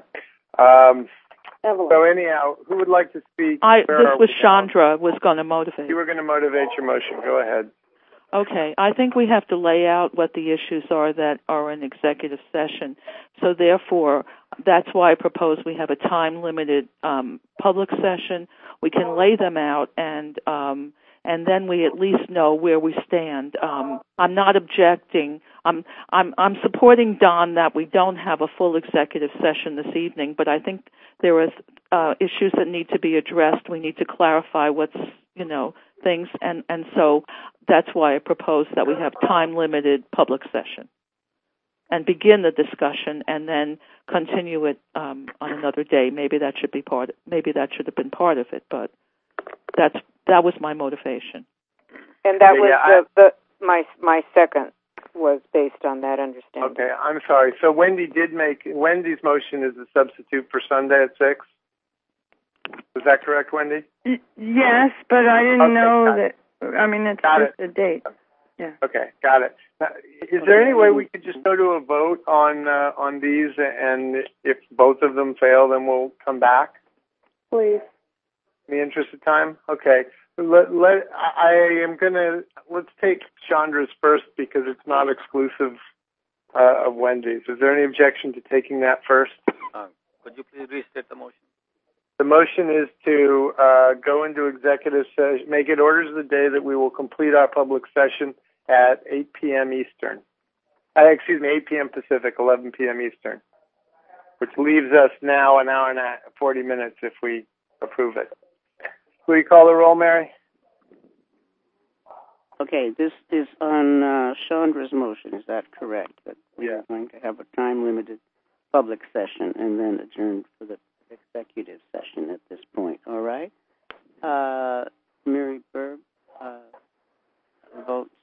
Speaker 1: So anyhow, who would like to speak?
Speaker 3: This was Chandra was going to motivate.
Speaker 1: You were going to motivate your motion. Go ahead.
Speaker 3: Okay. I think we have to lay out what the issues are that are in executive session. So therefore, that's why I propose we have a time-limited public session. We can lay them out and then we at least know where we stand. I'm not objecting. I'm supporting Don that we don't have a full executive session this evening, but I think there are issues that need to be addressed. We need to clarify what's things, and so that's why I propose that we have time-limited public session and begin the discussion and then continue it on another day. Maybe that should have been part of it, but that was my motivation.
Speaker 13: And that was my second was based on that understanding.
Speaker 1: Okay, I'm sorry. So Wendy's motion is a substitute for Sunday at 6? Is that correct, Wendy?
Speaker 8: Yes, but I didn't know that. I mean, it's just a date. Yeah.
Speaker 1: Okay, got it. Is there any way we could just go to a vote on these, and if both of them fail, then we'll come back?
Speaker 13: Please.
Speaker 1: In the interest of time? Okay. Let's take Chandra's first because it's not exclusive of Wendy's. Is there any objection to taking that first?
Speaker 9: Could you please restate the motion?
Speaker 1: The motion is to go into executive session, make it orders of the day that we will complete our public session at 8 p.m. Eastern. 8 p.m. Pacific, 11 p.m. Eastern, which leaves us now an hour and 40 minutes if we approve it. Will you call the roll, Mary?
Speaker 2: Okay, this is on Chandra's motion. Is that correct? That we are going to have a time-limited public session and then adjourn for the executive session at this point. All right? Mary Berg votes.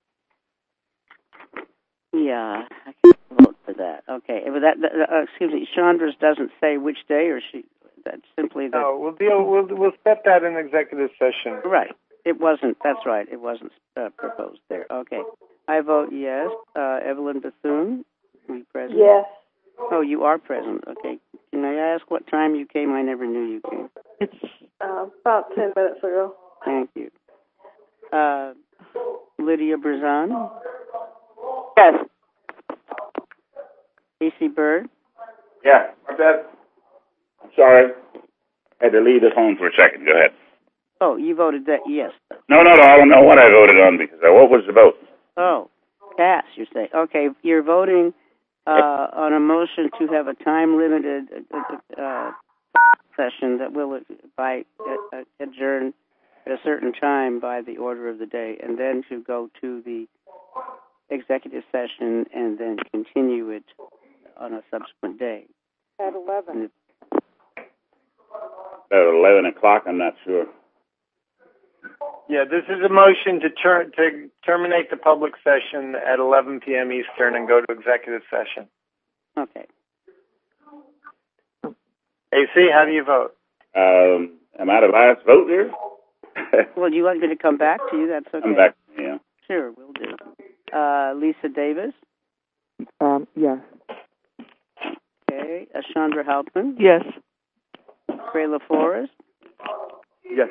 Speaker 2: Yeah, I can vote for that. Okay, but excuse me, Chandra's doesn't say which day, or that's simply that.
Speaker 1: No, we'll set that in executive session.
Speaker 2: Right. It wasn't. That's right. It wasn't proposed there. Okay. I vote yes. Evelyn Bethune, we present.
Speaker 13: Yes.
Speaker 2: Oh, you are present. Okay. Can I ask what time you came? I never knew you came.
Speaker 3: It's
Speaker 14: about 10 minutes ago.
Speaker 2: Thank you. Lydia Brazan?
Speaker 13: Yes.
Speaker 2: AC Bird?
Speaker 15: Yeah, what's that? I'm sorry. Had to leave the phone for a second. Go ahead.
Speaker 2: Oh, you voted that yes.
Speaker 15: No. I don't know what I voted on because what was the vote?
Speaker 2: Oh, pass, you say. Okay, you're voting on a motion to have a time-limited session that will adjourn at a certain time by the order of the day, and then to go to the executive session and then continue it on a subsequent day.
Speaker 13: At 11.
Speaker 15: About 11 o'clock, I'm not sure.
Speaker 1: Yeah, this is a motion to terminate the public session at 11 p.m. Eastern and go to executive session.
Speaker 2: Okay.
Speaker 1: AC, how do you vote?
Speaker 15: Am I the last vote here?
Speaker 2: Well, do you want me to come back to you? That's okay.
Speaker 15: Come back, yeah.
Speaker 2: Sure, we'll do. Lisa Davis?
Speaker 11: Yes.
Speaker 2: Okay. Chandra Halpin?
Speaker 3: yes.
Speaker 2: Ray LaForest?
Speaker 10: Yes.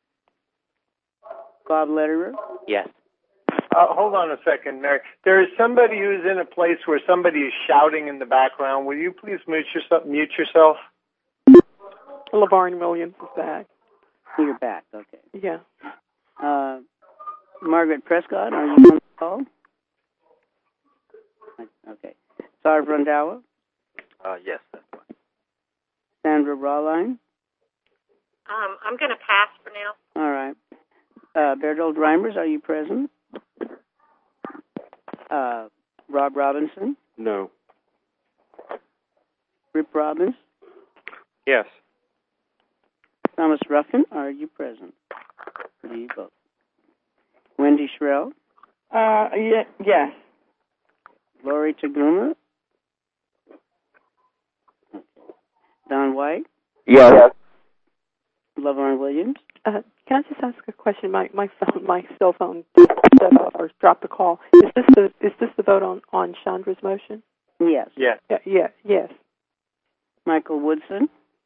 Speaker 2: Bob Lederer?
Speaker 6: Yes.
Speaker 1: Hold on a second, Mary. There is somebody who's in a place where somebody is shouting in the background. Will you please mute yourself?
Speaker 14: LaVarn Williams is back.
Speaker 2: You're back, okay.
Speaker 14: Yeah.
Speaker 2: Margaret Prescott, are you on the call? Okay. Sarv Randhawa?
Speaker 9: Yes, that's fine.
Speaker 2: Sandra Rawline?
Speaker 16: I'm going to pass for now.
Speaker 2: All right. Bertold Reimers, are you present? Rob Robinson?
Speaker 10: No.
Speaker 2: Rip Robbins?
Speaker 7: Yes.
Speaker 2: Thomas Ruffin, are you present? Do you vote? Wendy Shrell?
Speaker 8: Yes.
Speaker 2: Lori Taguma? Okay. Don White?
Speaker 4: Yes.
Speaker 2: LaVarn Williams?
Speaker 14: Can I just ask a question? My cell phone shut off or dropped the call. Is this the vote on Chandra's motion?
Speaker 2: Yes.
Speaker 1: Yes.
Speaker 14: Yeah. Yes.
Speaker 2: Michael Woodson?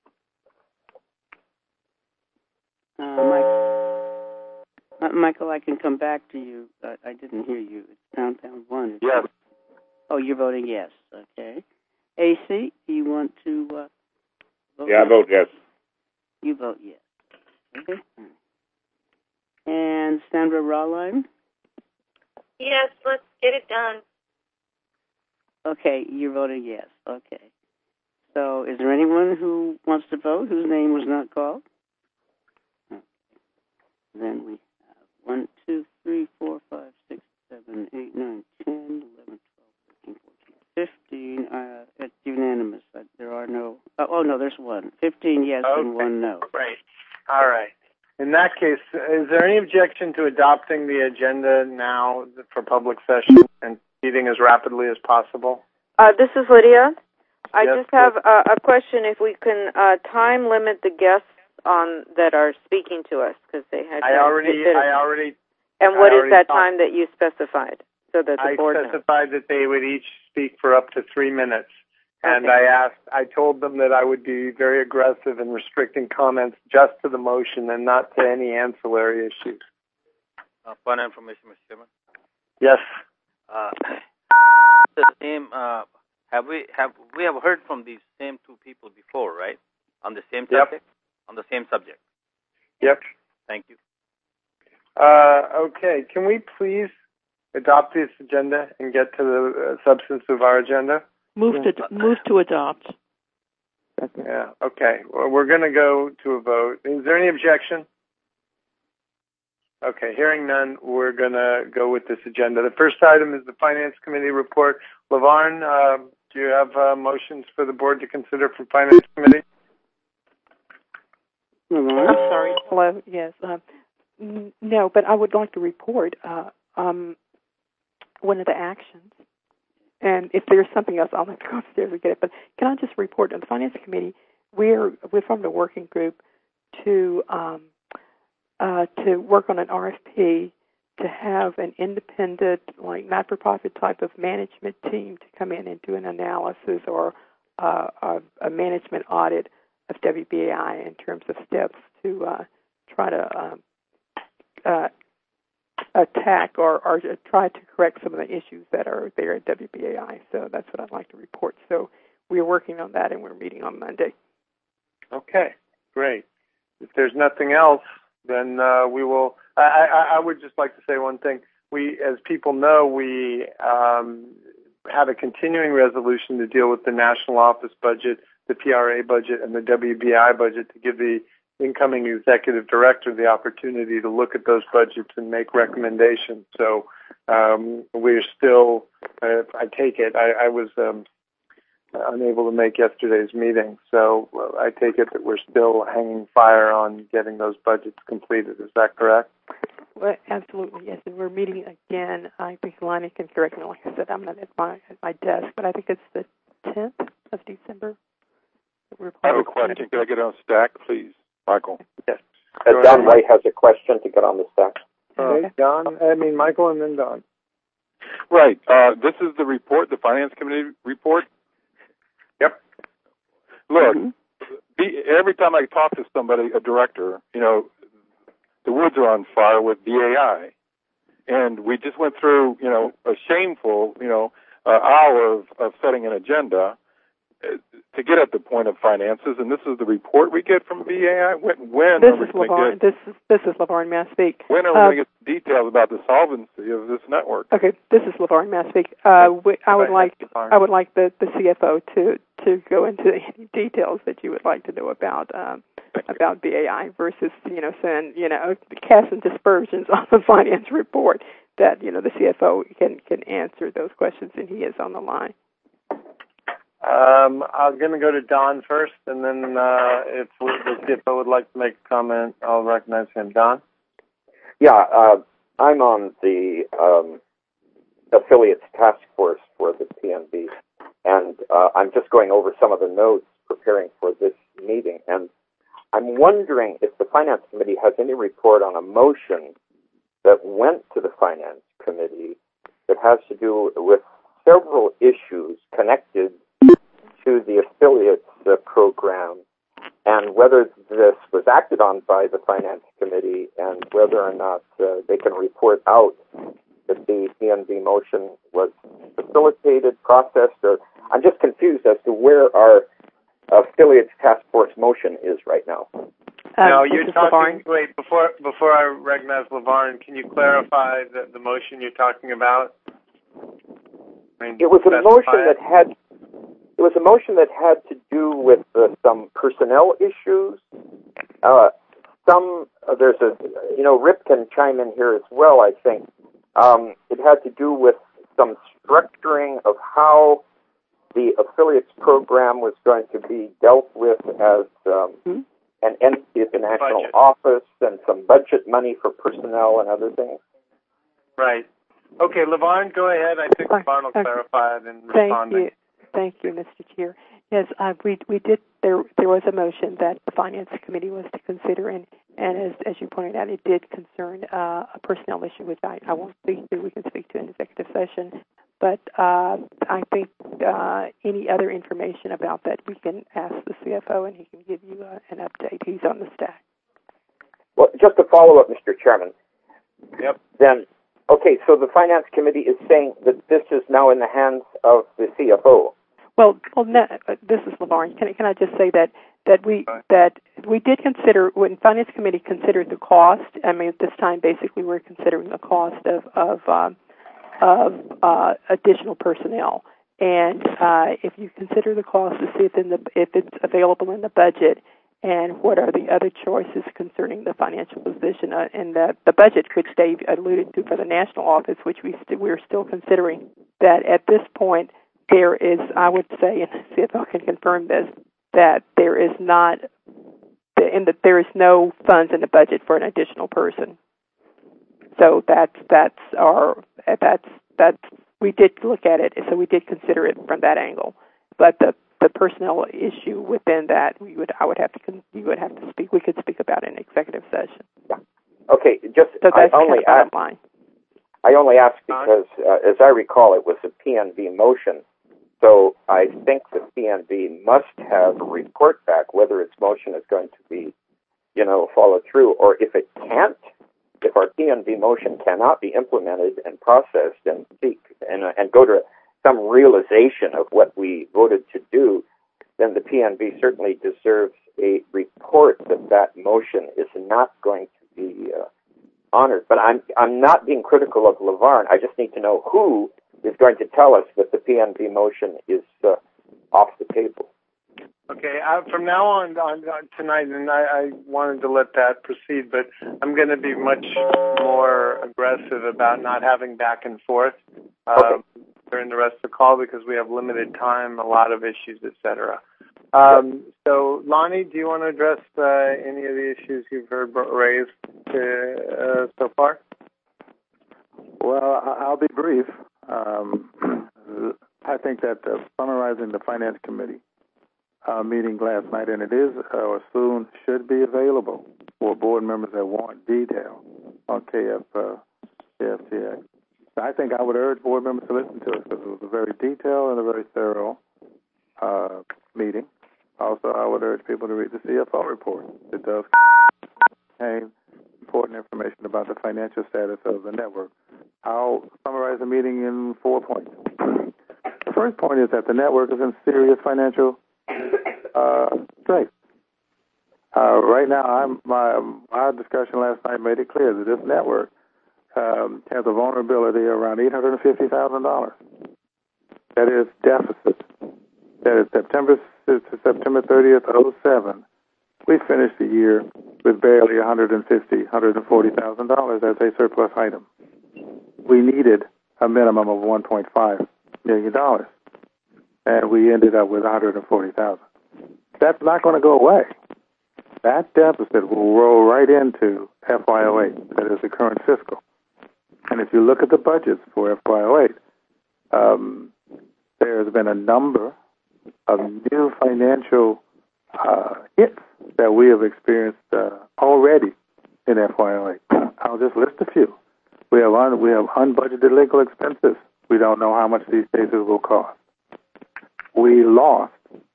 Speaker 2: Michael, I can come back to you. I didn't hear you. It's pound 1.
Speaker 7: Yes.
Speaker 2: Oh, you're voting yes. Okay. AC, do you want to vote?
Speaker 15: Yeah, I vote yes.
Speaker 2: You vote yes. Okay. And Sandra Rawline?
Speaker 16: Yes, let's get it done.
Speaker 2: Okay, you're voting yes. Okay. So is there anyone who wants to vote whose name was not called? Okay. Then we have 1, 2, 3, 4, 5, 6, 7, 8, 9, 10, 11, 12, 13, 14, 15. It's unanimous. There are no... Oh, no, there's one. 15 yes and 1 no.
Speaker 1: Right. All right. In that case, is there any objection to adopting the agenda now for public session and proceeding as rapidly as possible?
Speaker 13: This is Lydia. I
Speaker 1: Yes,
Speaker 13: just have a question. If we can time limit the guests that are speaking to us, because they had.
Speaker 1: I already.
Speaker 13: And what is that time that you specified, so that the board knows?
Speaker 1: I specified that they would each speak for up to 3 minutes. And I told them that I would be very aggressive in restricting comments just to the motion and not to any ancillary issues.
Speaker 9: Fun information, Mr. Chairman.
Speaker 1: Yes.
Speaker 9: The same. We have heard from these same two people before, right? On the same subject.
Speaker 1: Yep.
Speaker 9: On the same subject.
Speaker 1: Yep.
Speaker 9: Thank you.
Speaker 1: Okay. Can we please adopt this agenda and get to the substance of our agenda?
Speaker 3: Move to adopt.
Speaker 1: Yeah. Okay. Well, we're going to go to a vote. Is there any objection? Okay. Hearing none, we're going to go with this agenda. The first item is the Finance Committee report. LaVarn, do you have motions for the board to consider from Finance Committee?
Speaker 2: LaVarn?
Speaker 14: I'm sorry. Hello. Yes. No, but I would like to report one of the actions. And if there's something else, I'll have to go upstairs and get it. But can I just report on the Finance Committee? We're formed a working group to work on an RFP to have an independent, like not-for-profit type of management team to come in and do an analysis or a management audit of WBAI in terms of steps to try to attack or try to correct some of the issues that are there at WBAI. So that's what I'd like to report. So we're working on that, and we're meeting on Monday.
Speaker 1: Okay, great. If there's nothing else, then we will. I would just like to say one thing. We, as people know, we have a continuing resolution to deal with the national office budget, the PRA budget, and the WBI budget to give the incoming executive director the opportunity to look at those budgets and make recommendations. So we're still, I take it, I was unable to make yesterday's meeting, so I take it that we're still hanging fire on getting those budgets completed. Is that correct?
Speaker 14: Well, absolutely, yes. And we're meeting again. I think Lonnie can correct me. Like I said, I'm not at my desk, but I think it's the 10th of December.
Speaker 7: I have a question. Can I get on stack, please, Michael?
Speaker 1: Yes.
Speaker 4: Don White has a question to get on the stack.
Speaker 1: Okay, Michael, and then Don.
Speaker 7: Right. This is the report, the Finance Committee report.
Speaker 1: Yep.
Speaker 7: Look, every time I talk to somebody, a director, the woods are on fire with BAI. And we just went through, a shameful, hour of setting an agenda to get at the point of finances. And this is the report we get from BAI. When
Speaker 14: this is LaVarn. This is LaVarn. May I speak?
Speaker 7: When are we going to get details about the solvency of this network?
Speaker 14: Okay, this is LaVarn. May I speak? I would like the CFO to go into any details that you would like to know about BAI versus saying casting dispersions on the finance report that the CFO can answer those questions, and he is on the line.
Speaker 1: I'm going to go to Don first, and then if the CFO would like to make a comment, I'll recognize him. Don?
Speaker 4: Yeah, I'm on the affiliates task force for the PNB, and I'm just going over some of the notes preparing for this meeting, and I'm wondering if the Finance Committee has any report on a motion that went to the Finance Committee that has to do with several issues connected to the affiliates program, and whether this was acted on by the Finance Committee and whether or not they can report out that the PNB motion was facilitated, processed, or I'm just confused as to where our affiliates task force motion is right now.
Speaker 1: No, you're talking. Wait, before I recognize LaVarn, can you clarify the motion you're talking about?
Speaker 4: It was a motion that had. It was a motion that had to do with some personnel issues. There's Rip can chime in here as well, I think. It had to do with some structuring of how the affiliates program was going to be dealt with as an entity at the national office, and some budget money for personnel and other things.
Speaker 1: Right. Okay, LaVarn, go ahead. I think LaVarn will clarify it and respond.
Speaker 14: Thank you, Mr. Chair. Yes, we did. There was a motion that the Finance Committee was to consider, and as you pointed out, it did concern a personnel issue, which I won't speak to. We can speak to in executive session, but I think any other information about that we can ask the CFO, and he can give you an update. He's on the stack.
Speaker 4: Well, just to follow up, Mr. Chairman.
Speaker 1: Yep.
Speaker 4: Then, okay, so the Finance Committee is saying that this is now in the hands of the CFO.
Speaker 14: Well, no, this is LaVarn. Can I just say that we did consider, when Finance Committee considered the cost. I mean, at this time, basically, we're considering the cost of additional personnel. And if you consider the cost to see if it's available in the budget, and what are the other choices concerning the financial position and the budget, which Dave alluded to for the national office, which we're still considering, that at this point there is, I would say, and the CFO can confirm this, that there is not, and that there is no funds in the budget for an additional person. So we did look at it, so we did consider it from that angle. But the personnel issue within that, you would have to speak. We could speak about it in executive session.
Speaker 4: Yeah. Okay. I only asked because, as I recall, it was a PNB motion So I think the PNB must have a report back whether its motion is going to be, followed through, or if it can't, if our PNB motion cannot be implemented and processed and go to some realization of what we voted to do, then the PNB certainly deserves a report that motion is not going to be honored. But I'm not being critical of Lavarne. I just need to know who is going to tell us that the PNB motion is off the table.
Speaker 1: Okay, from now on tonight, and I wanted to let that proceed, but I'm going to be much more aggressive about not having back and forth during the rest of the call because we have limited time, a lot of issues, etc. So, Lonnie, do you want to address any of the issues you've heard raised so far?
Speaker 5: Well, I'll be brief. I think that summarizing the Finance Committee meeting last night, and it is or soon should be available for board members that want detail on KFTX. I think I would urge board members to listen to it because it was a very detailed and a very thorough meeting. Also, I would urge people to read the CFO report. It does contain important information about the financial status of the network. I'll summarize the meeting in 4 points. The first point is that the network is in serious financial straits. Right now, our discussion last night made it clear that this network has a vulnerability around $850,000. That is deficit. That is September to September 30th, 2007. We finished the year with barely $140,000 as a surplus item. We needed a minimum of $1.5 million, and we ended up with $140,000. That's not going to go away. That deficit will roll right into FY08, that is the current fiscal. And if you look at the budgets for FY08, there's been a number of new financial hits that we have experienced already in FY08. I'll just list a few. We have unbudgeted legal expenses. We don't know how much these cases will cost. We lost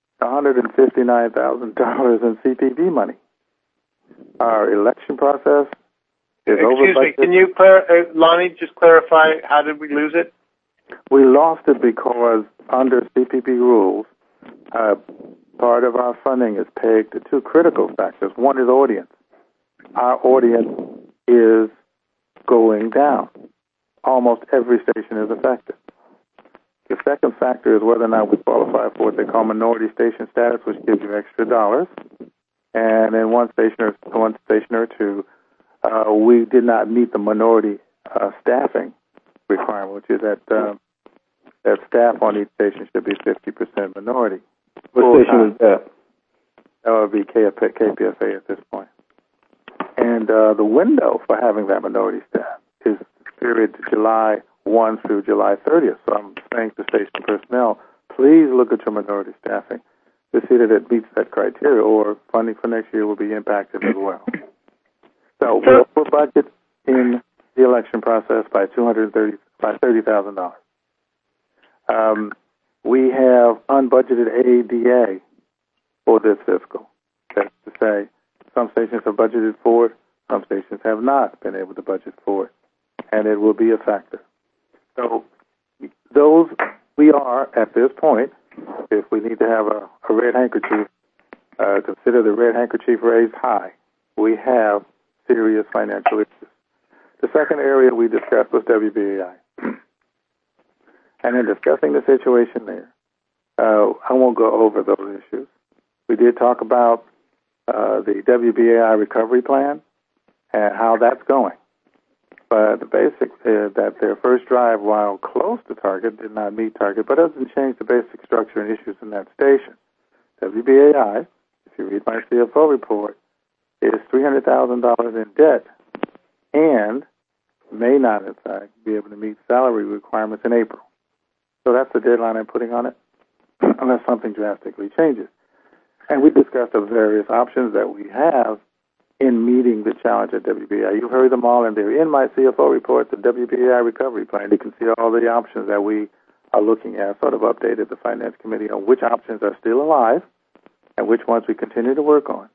Speaker 5: $159,000 in CPB money. Our election process is over.
Speaker 1: Excuse me, can you, Lonnie, just clarify, how did we lose it?
Speaker 5: We lost it because under CPB rules, part of our funding is pegged to two critical factors. One is audience. Our audience is going down. Almost every station is affected. The second factor is whether or not we qualify for what they call minority station status, which gives you extra dollars. And in one station or two, we did not meet the minority staffing requirement, which is that staff on each station should be 50% minority.
Speaker 12: What station is that?
Speaker 5: That would be KPFA at this point. And the window for having that minority staff is the period July 1 through July 30th. So I'm saying to station personnel, please look at your minority staffing to see that it meets that criteria, or funding for next year will be impacted as well. So we'll budget in the election process by $30,000. We have unbudgeted ADA for this fiscal. That's to say, some stations have budgeted for it, some stations have not been able to budget for it, and it will be a factor. So those we are, at this point, if we need to have a red handkerchief, consider the red handkerchief raised high. We have serious financial issues. The second area we discussed was WBAI. And in discussing the situation there, I won't go over those issues. We did talk about the WBAI recovery plan and how that's going. But the basics is that their first drive, while close to target, did not meet target, but doesn't change the basic structure and issues in that station. WBAI, if you read my CFO report, is $300,000 in debt and may not, in fact, be able to meet salary requirements in April. So that's the deadline I'm putting on it, unless something drastically changes. And we discussed the various options that we have in meeting the challenge at WBAI. You've heard them all, and they're in my CFO report, the WBAI recovery plan. You can see all the options that we are looking at, sort of updated the Finance Committee on which options are still alive and which ones we continue to work on.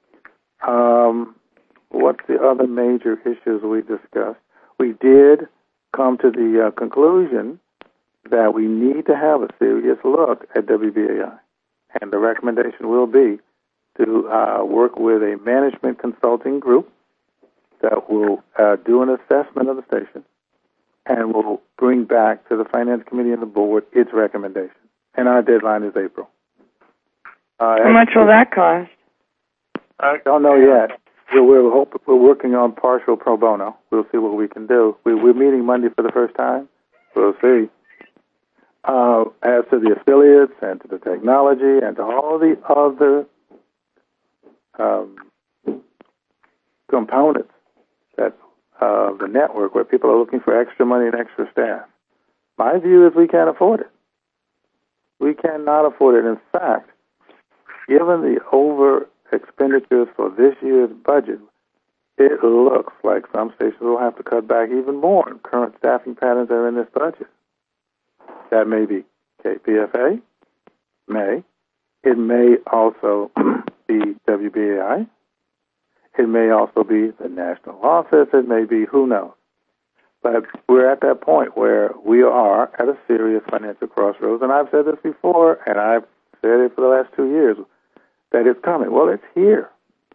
Speaker 5: What's the other major issues we discussed? We did come to the conclusion that we need to have a serious look at WBAI. And the recommendation will be to work with a management consulting group that will do an assessment of the station and will bring back to the Finance Committee and the Board its recommendation. And our deadline is April.
Speaker 8: How much will that cost?
Speaker 5: I don't know yet. We're working on partial pro bono. We'll see what we can do. We're meeting Monday for the first time. We'll see. As to the affiliates and to the technology and to all the other components that the network where people are looking for extra money and extra staff, my view is we can't afford it. We cannot afford it. In fact, given the over expenditures for this year's budget, it looks like some stations will have to cut back even more in current staffing patterns that are in this budget. That may be KPFA, it may also be WBAI, it may also be the national office, it may be who knows. But we're at that point where we are at a serious financial crossroads, and I've said this before, and I've said it for the last 2 years, that it's coming. Well, it's here.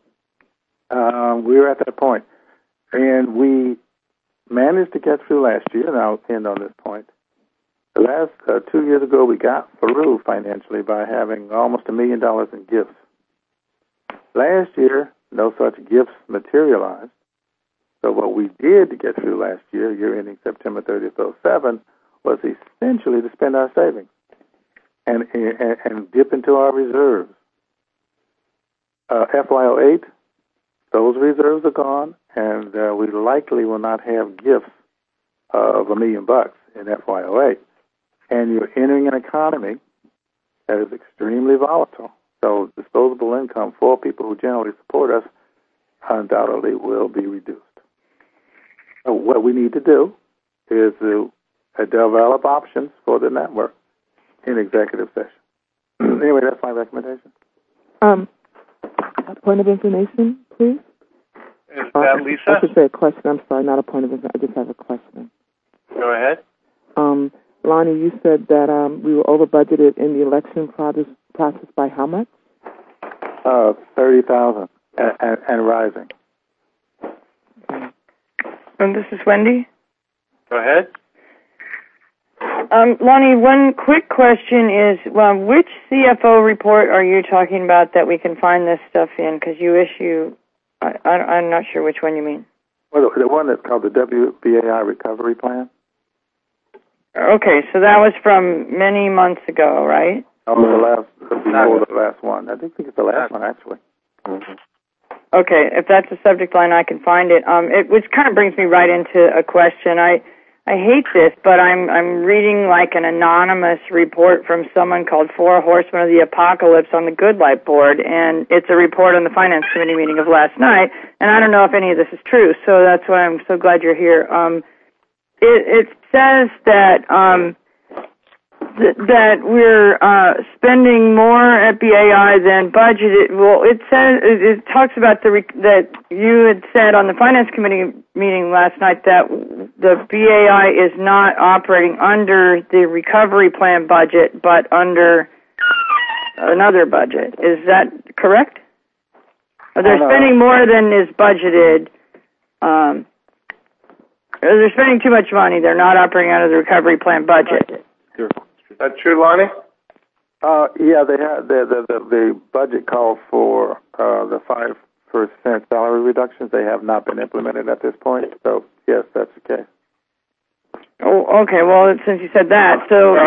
Speaker 5: We're at that point. And we managed to get through last year, and I'll end on this point. The last 2 years ago, we got through financially by having almost $1 million in gifts. Last year, no such gifts materialized. So what we did to get through last year ending September 30th, 2007, was essentially to spend our savings and dip into our reserves. FY08, those reserves are gone, and we likely will not have gifts of $1 million in FY08. And you're entering an economy that is extremely volatile. So disposable income for people who generally support us undoubtedly will be reduced. So what we need to do is to develop options for the network in executive session. Anyway, that's my recommendation.
Speaker 11: A point of information, please?
Speaker 1: Is that Lisa?
Speaker 11: I should say a question. I'm sorry, not a point of information. I just have a question.
Speaker 1: Go ahead.
Speaker 11: Lonnie, you said that we were over budgeted in the election process by how much?
Speaker 5: 30,000 and rising.
Speaker 8: And this is Wendy.
Speaker 1: Go ahead.
Speaker 8: Lonnie, one quick question is, which CFO report are you talking about that we can find this stuff in? Because you issue, I'm not sure which one you mean.
Speaker 5: Well, the one that's called the WBAI Recovery Plan.
Speaker 8: Okay, so that was from many months ago, right?
Speaker 5: Before the last one. I think it's the last one, actually. Mm-hmm.
Speaker 8: Okay, if that's the subject line, I can find it. Which kind of brings me right into a question. I hate this, but I'm reading like an anonymous report from someone called Four Horsemen of the Apocalypse on the Good Light board, and it's a report on the Finance Committee meeting of last night, and I don't know if any of this is true, so that's why I'm so glad you're here. It says that that we're spending more at BAI than budgeted. Well, it talks about that you had said on the Finance Committee meeting last night that the BAI is not operating under the recovery plan budget, but under another budget. Is that correct? They're spending more than is budgeted. They're spending too much money. They're not operating under the recovery plan budget.
Speaker 5: Sure.
Speaker 1: That's true, Lonnie?
Speaker 5: Yeah, they had the budget called for the 5% salary reductions. They have not been implemented at this point. So yes, that's the case.
Speaker 8: Oh, okay. Well, since you said that,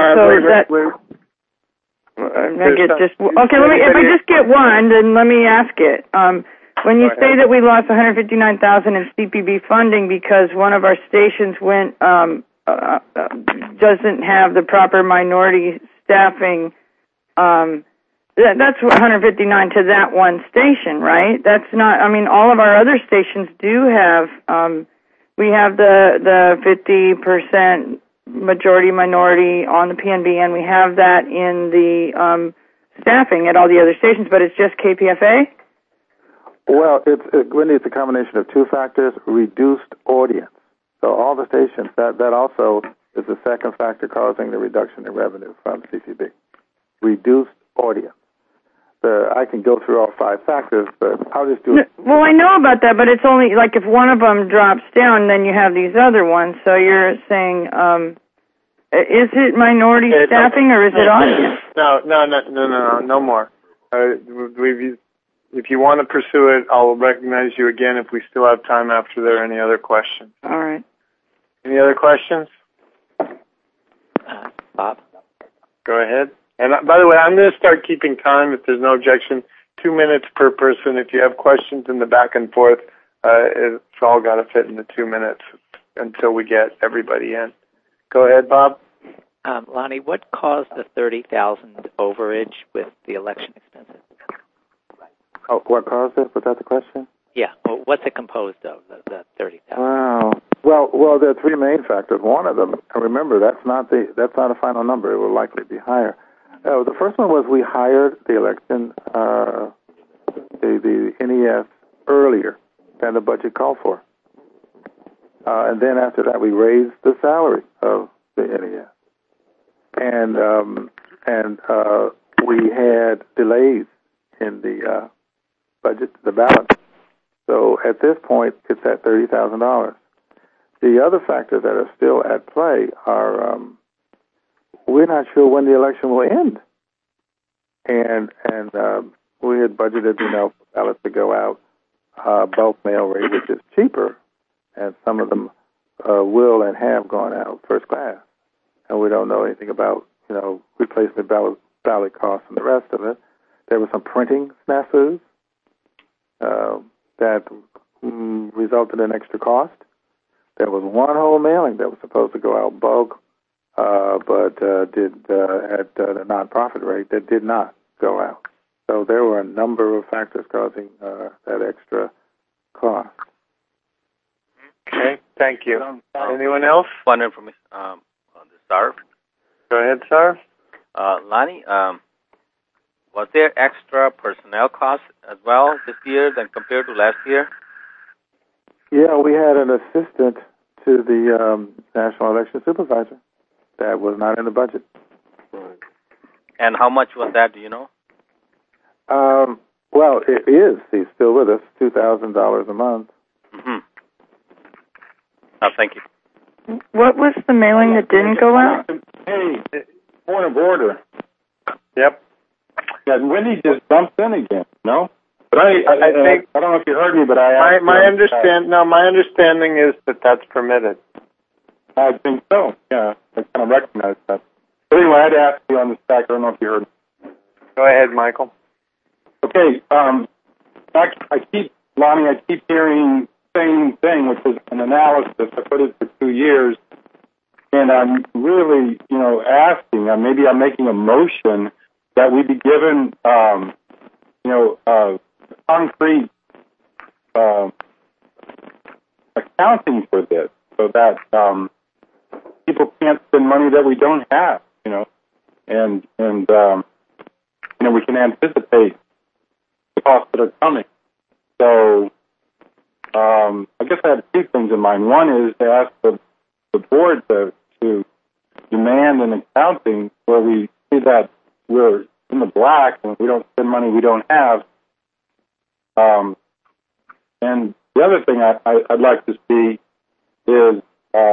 Speaker 8: if I just get one, then let me ask it. When you say that we lost $159,000 in CPB funding because one of our stations went doesn't have the proper minority staffing, that's $159 to that one station, right? That's not. I mean, all of our other stations do have. We have the 50% majority minority on the PNB, and we have that in the staffing at all the other stations, but it's just KPFA?
Speaker 5: Well, Wendy, it's a combination of two factors: reduced audience. So all the stations, that also is the second factor causing the reduction in revenue from CCB. Reduced audience. I can go through all 5 factors, but I'll just do it.
Speaker 8: Well, I know about that, but it's only like if one of them drops down, then you have these other ones. So you're saying, is it minority staffing or is it audience?
Speaker 1: No more. If you want to pursue it, I'll recognize you again if we still have time after there are any other questions.
Speaker 8: All right.
Speaker 1: Any other questions?
Speaker 6: Bob?
Speaker 1: Go ahead. And by the way, I'm going to start keeping time if there's no objection. 2 minutes per person. If you have questions in the back and forth, it's all got to fit in the 2 minutes until we get everybody in. Go ahead, Bob.
Speaker 6: Lonnie, what caused the $30,000 overage with the election expenses?
Speaker 5: Oh, what caused it? Was that the question?
Speaker 6: Yeah. Well, what's it composed of, the $30,000?
Speaker 5: Wow. Well, there are 3 main factors. One of them, and remember, that's not a final number. It will likely be higher. The first one was we hired the election, the NES earlier than the budget called for. And then after that, we raised the salary of the NES. And we had delays in the budget, the balance. So at this point, it's at $30,000. The other factors that are still at play are we're not sure when the election will end. And we had budgeted, for ballots to go out bulk mail rate, which is cheaper, and some of them will and have gone out first class. And we don't know anything about, replacement ballot costs and the rest of it. There were some printing snafus that resulted in extra cost. There was one whole mailing that was supposed to go out bulk, but did at the nonprofit rate that did not go out. So there were a number of factors causing that extra cost.
Speaker 1: Okay, thank you. Anyone else?
Speaker 9: One information on the SARF.
Speaker 1: Go ahead, Sarv.
Speaker 9: Lonnie, was there extra personnel costs as well this year than compared to last year?
Speaker 5: Yeah, we had an assistant to the National Election Supervisor that was not in the budget.
Speaker 9: Right. And how much was that, do you know?
Speaker 5: Well, it is. He's still with us, $2,000 a month.
Speaker 9: Mm-hmm. Thank you.
Speaker 8: What was the mailing that didn't go out?
Speaker 7: Hey, point of order.
Speaker 1: Yep.
Speaker 7: Yeah, Wendy just jumped in again, no? But I think, I don't know if you heard me, but I asked
Speaker 1: my understanding is that that's permitted.
Speaker 7: I think so, yeah. I kind of recognize that. But anyway, I had to ask you on the stack. I don't know if you heard me.
Speaker 1: Go ahead, Michael.
Speaker 7: Okay, I keep hearing the same thing, which is an analysis. I put it for 2 years, and I'm really, asking, maybe I'm making a motion that we be given, concrete accounting for this, so that people can't spend money that we don't have, and we can anticipate the costs that are coming. So I guess I have 2 things in mind. One is to ask the board to demand an accounting where we see that we're in the black and we don't spend money we don't have. And the other thing I'd like to see is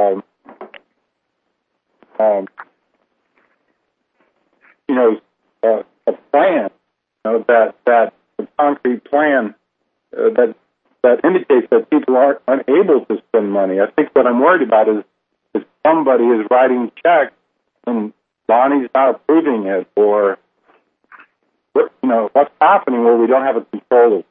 Speaker 7: a plan, that a concrete plan that indicates that people aren't unable to spend money. I think what I'm worried about is somebody is writing checks and Lonnie's not approving it, or what's happening where we don't have a control.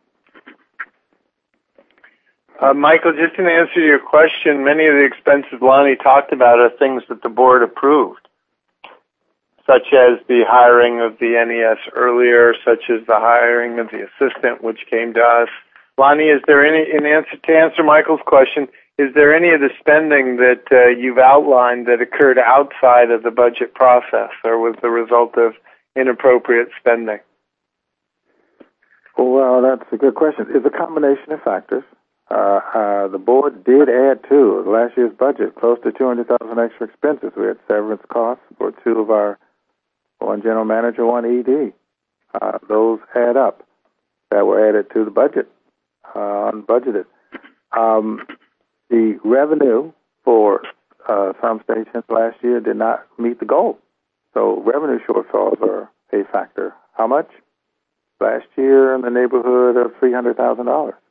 Speaker 1: Michael, just in answer to your question, many of the expenses Lonnie talked about are things that the board approved, such as the hiring of the NES earlier, such as the hiring of the assistant, which came to us, Lonnie, is there any, to answer Michael's question, is there any of the spending that you've outlined that occurred outside of the budget process or was the result of inappropriate spending?
Speaker 5: Well, that's a good question. It's a combination of factors. The board did add to last year's budget close to $200,000 extra expenses. We had severance costs for two of our, one general manager, one ED. Those add up. That were added to the budget, unbudgeted. The revenue for some stations last year did not meet the goal. So revenue shortfalls are a factor. How much? Last year in the neighborhood of $300,000.